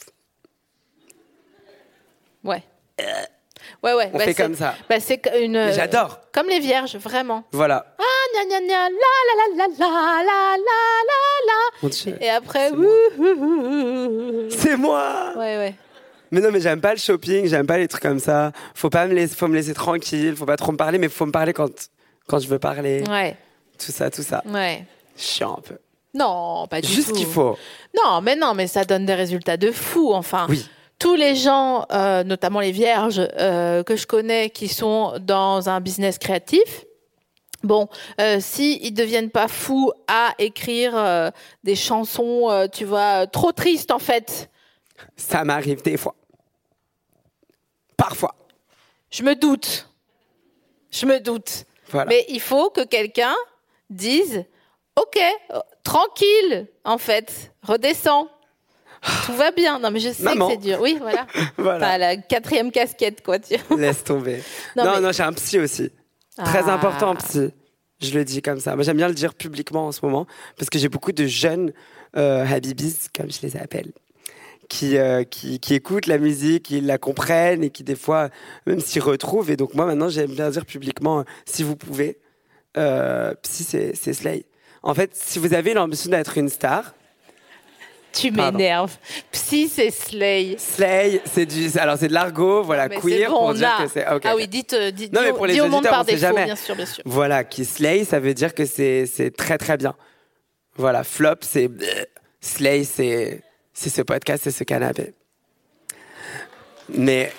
Ouais. Ouais. On fait comme ça. C'est une... J'adore. Comme les vierges, vraiment. Voilà. Ah, gna gna gna, la la la la la la la la. Et après... C'est moi. Ouais. Mais non, mais j'aime pas le shopping, j'aime pas les trucs comme ça. Faut me laisser tranquille, faut pas trop me parler, mais faut me parler quand je veux parler. Ouais. Tout ça. Ouais. Chiant un peu. Non, pas du tout. Juste qu'il faut. Non, mais ça donne des résultats de fou, enfin. Oui. Tous les gens, notamment les vierges que je connais, qui sont dans un business créatif, bon, s'ils deviennent pas fous à écrire des chansons, tu vois, trop tristes en fait. Ça m'arrive des fois. Parfois. Je me doute. Voilà. Mais il faut que quelqu'un dise, ok, tranquille, en fait, redescends. Tout va bien. Non, mais je sais Maman. que c'est dur. Oui, voilà. Voilà. T'as la 4e casquette, quoi. Laisse tomber. Non, non, j'ai un psy aussi. Très important, psy. Je le dis comme ça. Moi, j'aime bien le dire publiquement en ce moment, parce que j'ai beaucoup de jeunes habibis, comme je les appelle, qui écoutent la musique, qui la comprennent et qui, des fois, même s'y retrouvent. Et donc, moi, maintenant, j'aime bien dire publiquement, si vous pouvez, psy, c'est Slay. En fait, si vous avez l'ambition d'être une star... Tu m'énerves. Psy, c'est Slay. Slay, c'est de l'argot, voilà, queer, bon, pour dire que c'est... Okay. Ah oui, dis pour les au monde auditeurs, par on sait défaut, jamais. bien sûr. Voilà, qui slay, ça veut dire que c'est très très bien. Voilà, flop, c'est... Slay, c'est ce podcast, c'est ce canapé. Mais...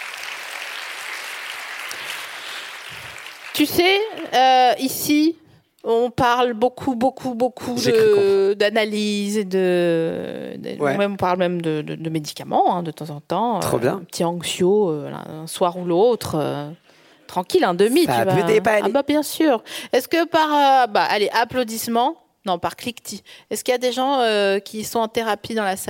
Tu sais, ici... On parle beaucoup d'analyse et Ouais. on parle même de médicaments hein, de temps en temps. Trop bien. Un petit anxio, un soir ou l'autre. Tranquille, un demi, ça tu vas. peut dépanner. Ah bah bien sûr. Est-ce que allez, applaudissements. Non, par cliquetis. Est-ce qu'il y a des gens qui sont en thérapie dans la salle ?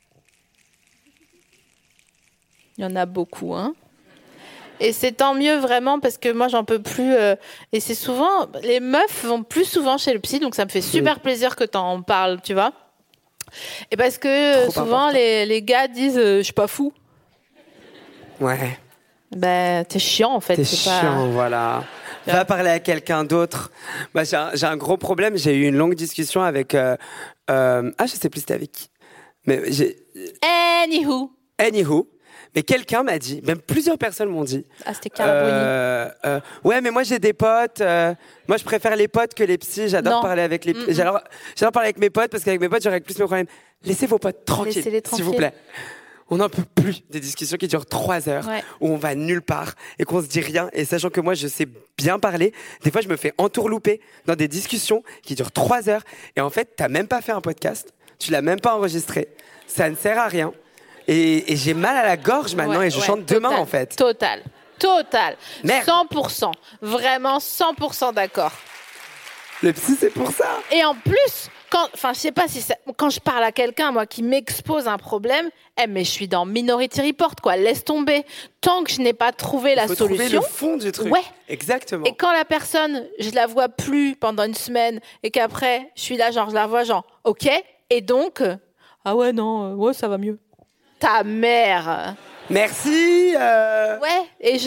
Il y en a beaucoup, hein. Et c'est tant mieux vraiment parce que moi j'en peux plus et c'est souvent les meufs vont plus souvent chez le psy donc ça me fait super plaisir que t'en parles, tu vois. Et parce que souvent les gars disent je suis pas fou. Ouais. Ben t'es chiant en fait, T'es c'est chiant, pas... voilà. Va parler à quelqu'un d'autre. Moi j'ai un gros problème, j'ai eu une longue discussion avec je sais plus c'était avec qui. Mais Anywho. Mais quelqu'un m'a dit, même plusieurs personnes m'ont dit. Ah, c'était Carla Bruni. Ouais, mais moi j'ai des potes. Moi je préfère les potes que les psys. J'adore parler avec les. J'adore parler avec mes potes parce qu'avec mes potes je règle plus mes problèmes. Laissez vos potes tranquilles, Laissez-les s'il vous plaît. On n'en peut plus des discussions qui durent 3 heures, où on va nulle part et qu'on se dit rien. Et sachant que moi je sais bien parler, des fois je me fais entourlouper dans des discussions qui durent 3 heures. Et en fait, t'as même pas fait un podcast, tu l'as même pas enregistré. Ça ne sert à rien. Et j'ai mal à la gorge maintenant et je chante demain en fait. Total. Merde. 100%. Vraiment 100% d'accord. Le psy, c'est pour ça. Et en plus, je sais pas si quand je parle à quelqu'un, moi, qui m'expose un problème, mais je suis dans Minority Report, quoi. Laisse tomber. Tant que je n'ai pas trouvé la solution. Trouver le fond du truc. Ouais. Exactement. Et quand la personne, je la vois plus pendant une semaine et qu'après, je suis là, je la vois, ok. Et donc, ah ouais, non, ouais, ça va mieux. Ta mère. Merci. Ouais, et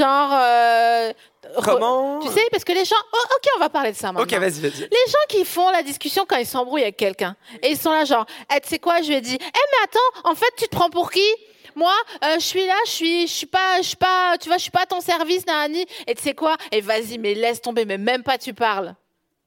comment tu sais, parce que les gens... Oh, ok, on va parler de ça maintenant. Ok, vas-y. Les gens qui font la discussion quand ils s'embrouillent avec quelqu'un, et ils sont là tu sais quoi, je lui ai dit, mais attends, en fait, tu te prends pour qui ? Moi, je suis là, je suis pas, tu vois, je suis pas à ton service, nanani. Et tu sais quoi ? Et vas-y, mais laisse tomber, mais même pas tu parles. Ok ?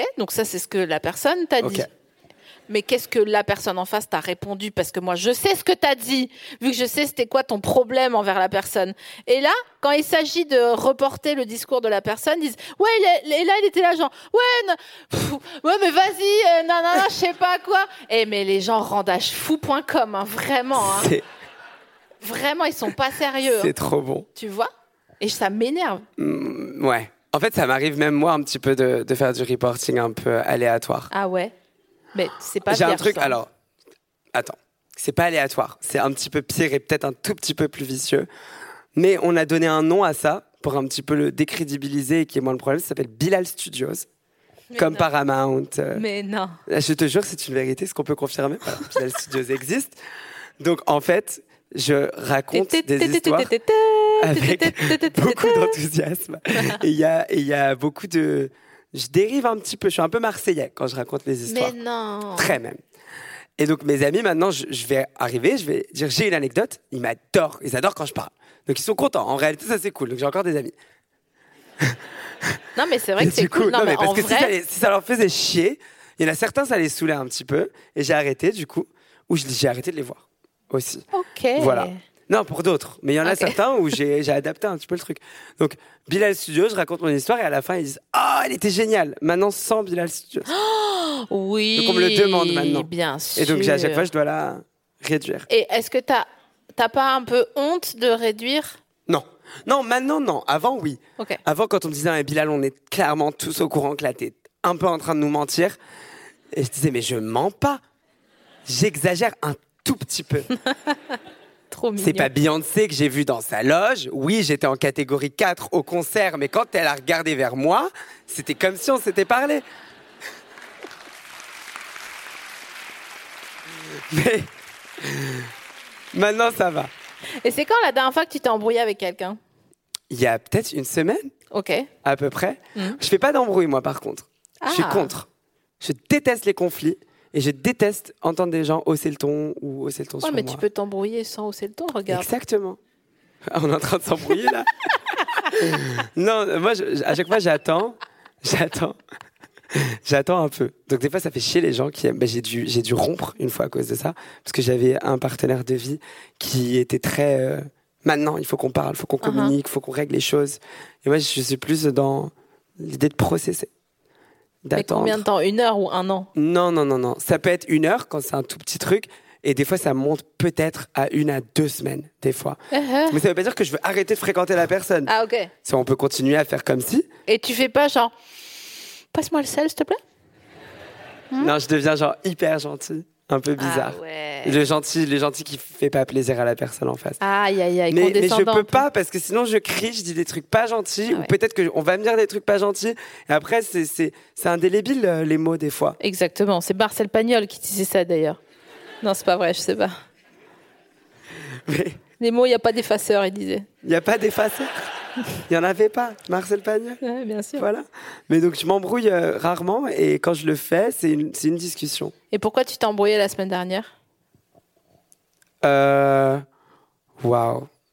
Donc ça, c'est ce que la personne t'a dit. Mais qu'est-ce que la personne en face t'a répondu ? Parce que moi, je sais ce que t'as dit, vu que je sais c'était quoi ton problème envers la personne. Et là, quand il s'agit de reporter le discours de la personne, ils disent « Ouais, il était là, ouais, mais vas-y, non, je sais pas quoi. » Mais les gens rendagefou.com, hein, vraiment. Hein. Vraiment, ils sont pas sérieux. C'est trop bon. Tu vois ? Et ça m'énerve. Ouais. En fait, ça m'arrive même moi un petit peu de faire du reporting un peu aléatoire. Ah ouais ? Mais c'est pas J'ai vierge, un truc, ça. alors, attends, c'est pas aléatoire, c'est un petit peu pire et peut-être un tout petit peu plus vicieux, mais on a donné un nom à ça pour un petit peu le décrédibiliser et qui est moins le problème, ça s'appelle Bilal Studios, comme Paramount. Mais non. Je te jure, c'est une vérité, ce qu'on peut confirmer, voilà, Bilal Studios existe. Donc en fait, je raconte des histoires avec beaucoup d'enthousiasme et il y a beaucoup de... Je dérive un petit peu, je suis un peu marseillais quand je raconte les histoires. Mais non. Très même. Et donc mes amis, maintenant, je vais arriver, je vais dire j'ai une anecdote, ils m'adorent, ils adorent quand je parle. Donc ils sont contents, en réalité ça c'est cool, donc j'ai encore des amis. Non mais c'est vrai que c'est cool. Non, mais parce en que vrai... si ça leur faisait chier, il y en a certains ça les saoulait un petit peu, et j'ai arrêté du coup, ou j'ai arrêté de les voir aussi. Ok. Voilà. Non, pour d'autres. Mais il y en a certains où j'ai adapté un petit peu le truc. Donc, Bilal Studios, je raconte mon histoire et à la fin, ils disent « Ah, elle était géniale !» Maintenant, sans Bilal Studios. Oui. Donc, on me le demande maintenant. Bien sûr. Et donc, à chaque fois, je dois la réduire. Et est-ce que t'as pas un peu honte de réduire ? Non. Non, maintenant, non. Avant, oui. Ok. Avant, quand on me disait « Bilal, on est clairement tous au courant que là, t'es un peu en train de nous mentir. » Et je disais « Mais je mens pas. J'exagère un tout petit peu. » Trop mignon. C'est pas Beyoncé que j'ai vu dans sa loge. Oui, j'étais en catégorie 4 au concert, mais quand elle a regardé vers moi, c'était comme si on s'était parlé. Mais maintenant, ça va. Et c'est quand la dernière fois que tu t'es embrouillé avec quelqu'un ? Il y a peut-être une semaine, Ok. à peu près. Je fais pas d'embrouille, moi, par contre. Je suis contre. Je déteste les conflits. Et je déteste entendre des gens hausser le ton ou hausser le ton sur moi. Ouais, mais tu peux t'embrouiller sans hausser le ton, regarde. Exactement. On est en train de s'embrouiller, là. Non, moi, à chaque fois, j'attends un peu. Donc, des fois, ça fait chier les gens qui aiment. J'ai dû rompre une fois à cause de ça. Parce que j'avais un partenaire de vie qui était très... maintenant, il faut qu'on parle, il faut qu'on communique, il faut qu'on règle les choses. Et moi, je suis plus dans l'idée de processer. Mais combien de temps ? 1 heure ou 1 an ? Non. Ça peut être 1 heure quand c'est un tout petit truc. Et des fois, ça monte peut-être à 1 à 2 semaines, des fois. Mais ça veut pas dire que je veux arrêter de fréquenter la personne. Ah, ok. Ça, on peut continuer à faire comme si. Et tu fais pas genre, passe-moi le sel, s'il te plaît ? Non, je deviens genre hyper gentil. Un peu bizarre. Ah ouais. Le gentil qui fait pas plaisir à la personne en face. Aïe, mais je peux pas parce que sinon je crie, je dis des trucs pas gentils ou peut-être qu'on va me dire des trucs pas gentils et après c'est indélébile les mots des fois. Exactement, c'est Marcel Pagnol qui disait ça d'ailleurs. Non, c'est pas vrai, je sais pas. Mais les mots, il n'y a pas d'effaceur, il disait. Il n'y a pas d'effaceur. Il n'y en avait pas, Marcel Pagnol. Ouais, bien sûr. Voilà. Mais donc je m'embrouille rarement et quand je le fais, c'est une discussion. Et pourquoi tu t'es embrouillé la semaine dernière ? Waouh.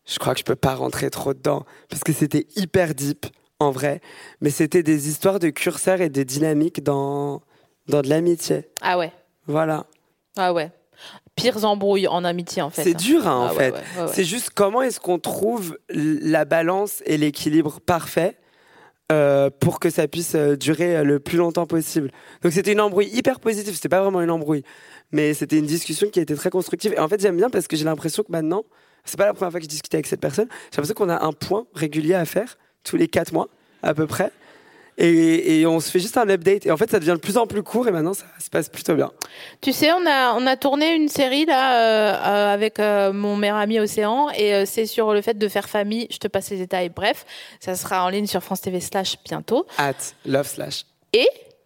je crois que je peux pas rentrer trop dedans parce que c'était hyper deep en vrai, mais c'était des histoires de curseurs et de dynamiques dans de l'amitié. Ah ouais. Voilà. Ah ouais. Pires embrouilles en amitié en fait. C'est dur hein, en fait. Ouais. C'est juste comment est-ce qu'on trouve la balance et l'équilibre parfait pour que ça puisse durer le plus longtemps possible. Donc c'était une embrouille hyper positive, c'était pas vraiment une embrouille, mais c'était une discussion qui a été très constructive. Et en fait j'aime bien parce que j'ai l'impression que maintenant, c'est pas la première fois que je discutais avec cette personne, j'ai l'impression qu'on a un point régulier à faire tous les 4 mois à peu près. Et on se fait juste un update. Et en fait, ça devient de plus en plus court et maintenant, ça se passe plutôt bien. Tu sais, on a tourné une série là avec mon meilleur ami Océan et c'est sur le fait de faire famille. Je te passe les détails. Bref, ça sera en ligne sur France TV / bientôt. @love/. Et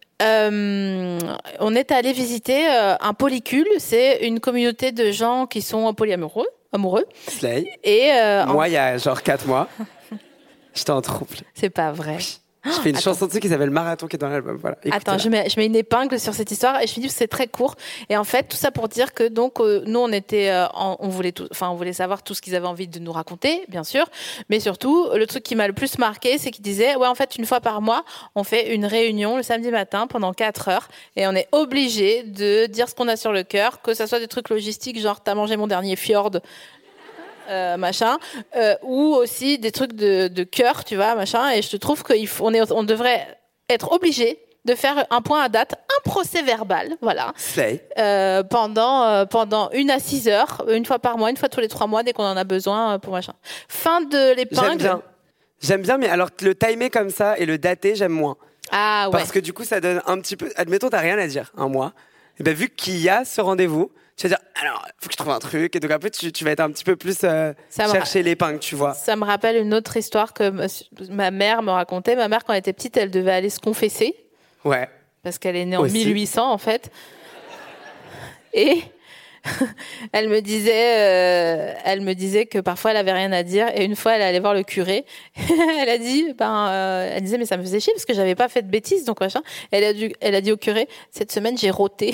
on est allé visiter un polycule. C'est une communauté de gens qui sont polyamoureux. Slay. Et moi, il y a genre 4 mois, j'étais en trouble. C'est pas vrai. Je fais une chanson dessus qui s'appelle Marathon qui est dans l'album. Voilà. Attends, je mets une épingle sur cette histoire et je me dis que c'est très court. Et en fait, tout ça pour dire que donc nous on était, on voulait savoir tout ce qu'ils avaient envie de nous raconter, bien sûr. Mais surtout, le truc qui m'a le plus marqué, c'est qu'ils disaient ouais en fait une fois par mois, on fait une réunion le samedi matin pendant 4 heures et on est obligé de dire ce qu'on a sur le cœur, que ça soit des trucs logistiques genre t'as mangé mon dernier fjord. Machin, ou aussi des trucs de cœur, tu vois, machin. Et je te trouve qu'on devrait être obligé de faire un point à date, un procès verbal, voilà, pendant 1 à 6 heures, une fois par mois, une fois tous les 3 mois, dès qu'on en a besoin pour machin. Fin de l'épingle. J'aime bien, mais alors le timer comme ça et le dater, j'aime moins. Ah ouais. Parce que du coup, ça donne un petit peu. Admettons, t'as rien à dire, un mois. Et ben vu qu'il y a ce rendez-vous. Tu vas dire, alors, faut que je trouve un truc. Et donc, après, tu vas être un petit peu plus chercher l'épingle, tu vois. Ça me rappelle une autre histoire que ma mère me racontait. Ma mère, quand elle était petite, elle devait aller se confesser. Ouais. Parce qu'elle est née en 1800, en fait. Et elle me disait que parfois, elle avait rien à dire. Et une fois, elle allait voir le curé. Elle disait, mais ça me faisait chier parce que j'avais pas fait de bêtises, donc machin. Elle a dit au curé, cette semaine, j'ai roté.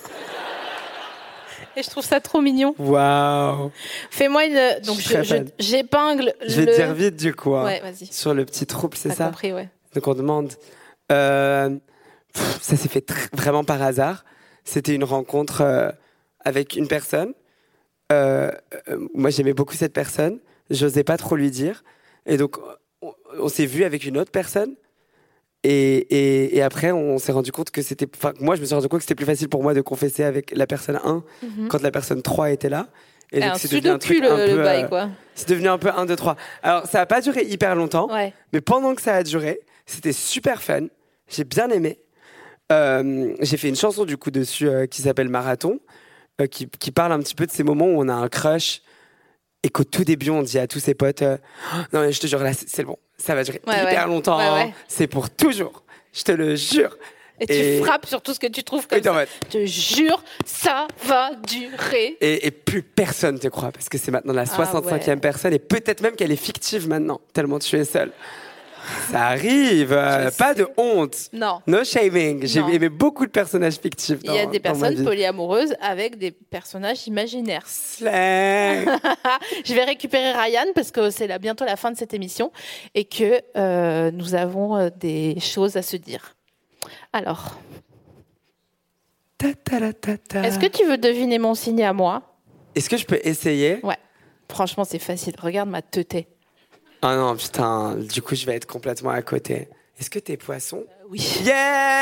Et je trouve ça trop mignon. Waouh. Fais-moi une. Donc j'épingle. Je vais te dire vite du coup. Ouais, vas-y. Sur le petit trouble, c'est ça. T'as compris, ouais. Donc on demande. Ça s'est fait vraiment par hasard. C'était une rencontre avec une personne. Moi j'aimais beaucoup cette personne. J'osais pas trop lui dire. Et donc on s'est vu avec une autre personne. Et après, on s'est rendu compte que moi, je me suis rendu compte que c'était plus facile pour moi de confesser avec la personne 1 quand la personne 3 était là. Et donc, c'est devenu un truc un peu. Bail, quoi. C'est devenu un peu 1, 2, 3. Alors, ça n'a pas duré hyper longtemps. Ouais. Mais pendant que ça a duré, c'était super fun. J'ai bien aimé. J'ai fait une chanson, du coup, dessus qui s'appelle Marathon, qui parle un petit peu de ces moments où on a un crush et qu'au tout début, on dit à tous ses potes non, mais je te jure, là, c'est bon. Ça va durer hyper longtemps. Ouais. C'est pour toujours. Je te le jure. Et tu frappes sur tout ce que tu trouves comme ça. Je te jure, ça va durer. Et plus personne te croit parce que c'est maintenant la 65e personne et peut-être même qu'elle est fictive maintenant, tellement tu es seule. Ça arrive. Pas de honte. Non. No shaming. J'ai aimé beaucoup de personnages fictifs. Il y a des personnes polyamoureuses avec des personnages imaginaires. Slang. Je vais récupérer Ryan parce que c'est bientôt la fin de cette émission et que nous avons des choses à se dire. Alors. Est-ce que tu veux deviner mon signe à moi ? Est-ce que je peux essayer ? Ouais. Franchement, c'est facile. Regarde ma teuté. Oh non, putain, du coup, je vais être complètement à côté. Est-ce que t'es poisson ? Oui. Yes !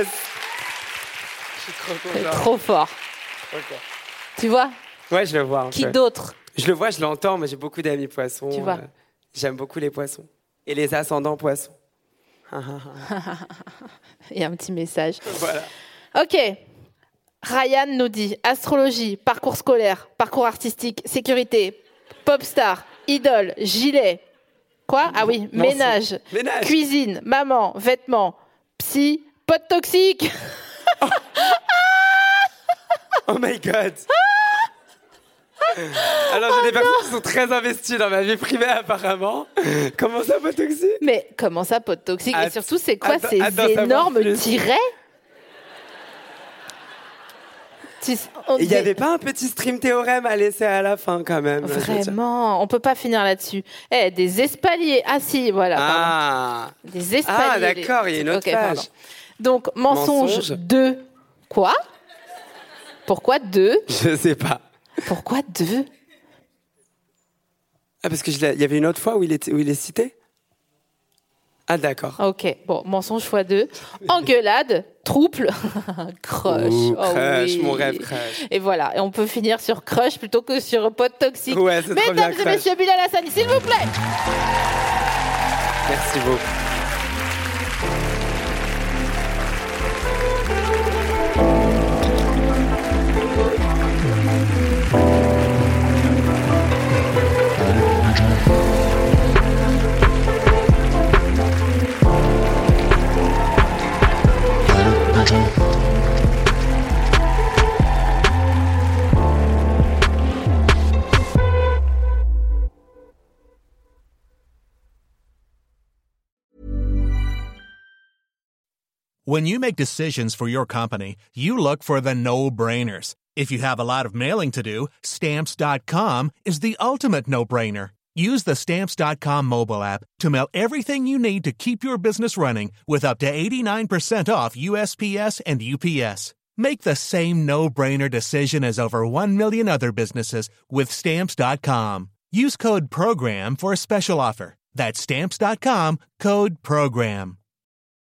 Je suis trop content. C'est trop fort. Okay. Tu vois ? Ouais, je le vois. Qui d'autre ? Je le vois, je l'entends, mais j'ai beaucoup d'amis poissons. Tu vois ? J'aime beaucoup les poissons. Et les ascendants poissons. Il y a un petit message. Voilà. Ok. Ryan nous dit astrologie, parcours scolaire, parcours artistique, sécurité, pop star, idole, gilet. Quoi ? Ah oui, ménage, cuisine, maman, vêtements, psy, pote toxique. Oh my god. Alors j'ai des personnes qui sont très investies dans ma vie privée apparemment. Comment ça, pote toxique ? Mais comment ça, pote toxique ? Et surtout, c'est quoi ces énormes tirets ? Il n'y avait pas un petit stream théorème à laisser à la fin quand même. Vraiment, on peut pas finir là-dessus. Des espaliers. Ah si, voilà. Des espaliers. Ah d'accord, il y a une autre page. Pardon. Donc, mensonge 2. Quoi ? Pourquoi 2 ? Je sais pas. Pourquoi 2 ? Ah, parce qu'il y avait une autre fois où il est cité ? Ah, d'accord. Ok, bon, mensonge x2. Engueulade, trouble, crush. Crush, oui. mon rêve crush. Et voilà, et on peut finir sur crush plutôt que sur pote toxique. Ouais, c'est trop bien, Mesdames et messieurs, Bilal Hassani, s'il vous plaît. Merci beaucoup. When you make decisions for your company, you look for the no-brainers. If you have a lot of mailing to do, Stamps.com is the ultimate no-brainer. Use the Stamps.com mobile app to mail everything you need to keep your business running with up to 89% off USPS and UPS. Make the same no-brainer decision as over 1 million other businesses with Stamps.com. Use code PROGRAM for a special offer. That's Stamps.com, code PROGRAM.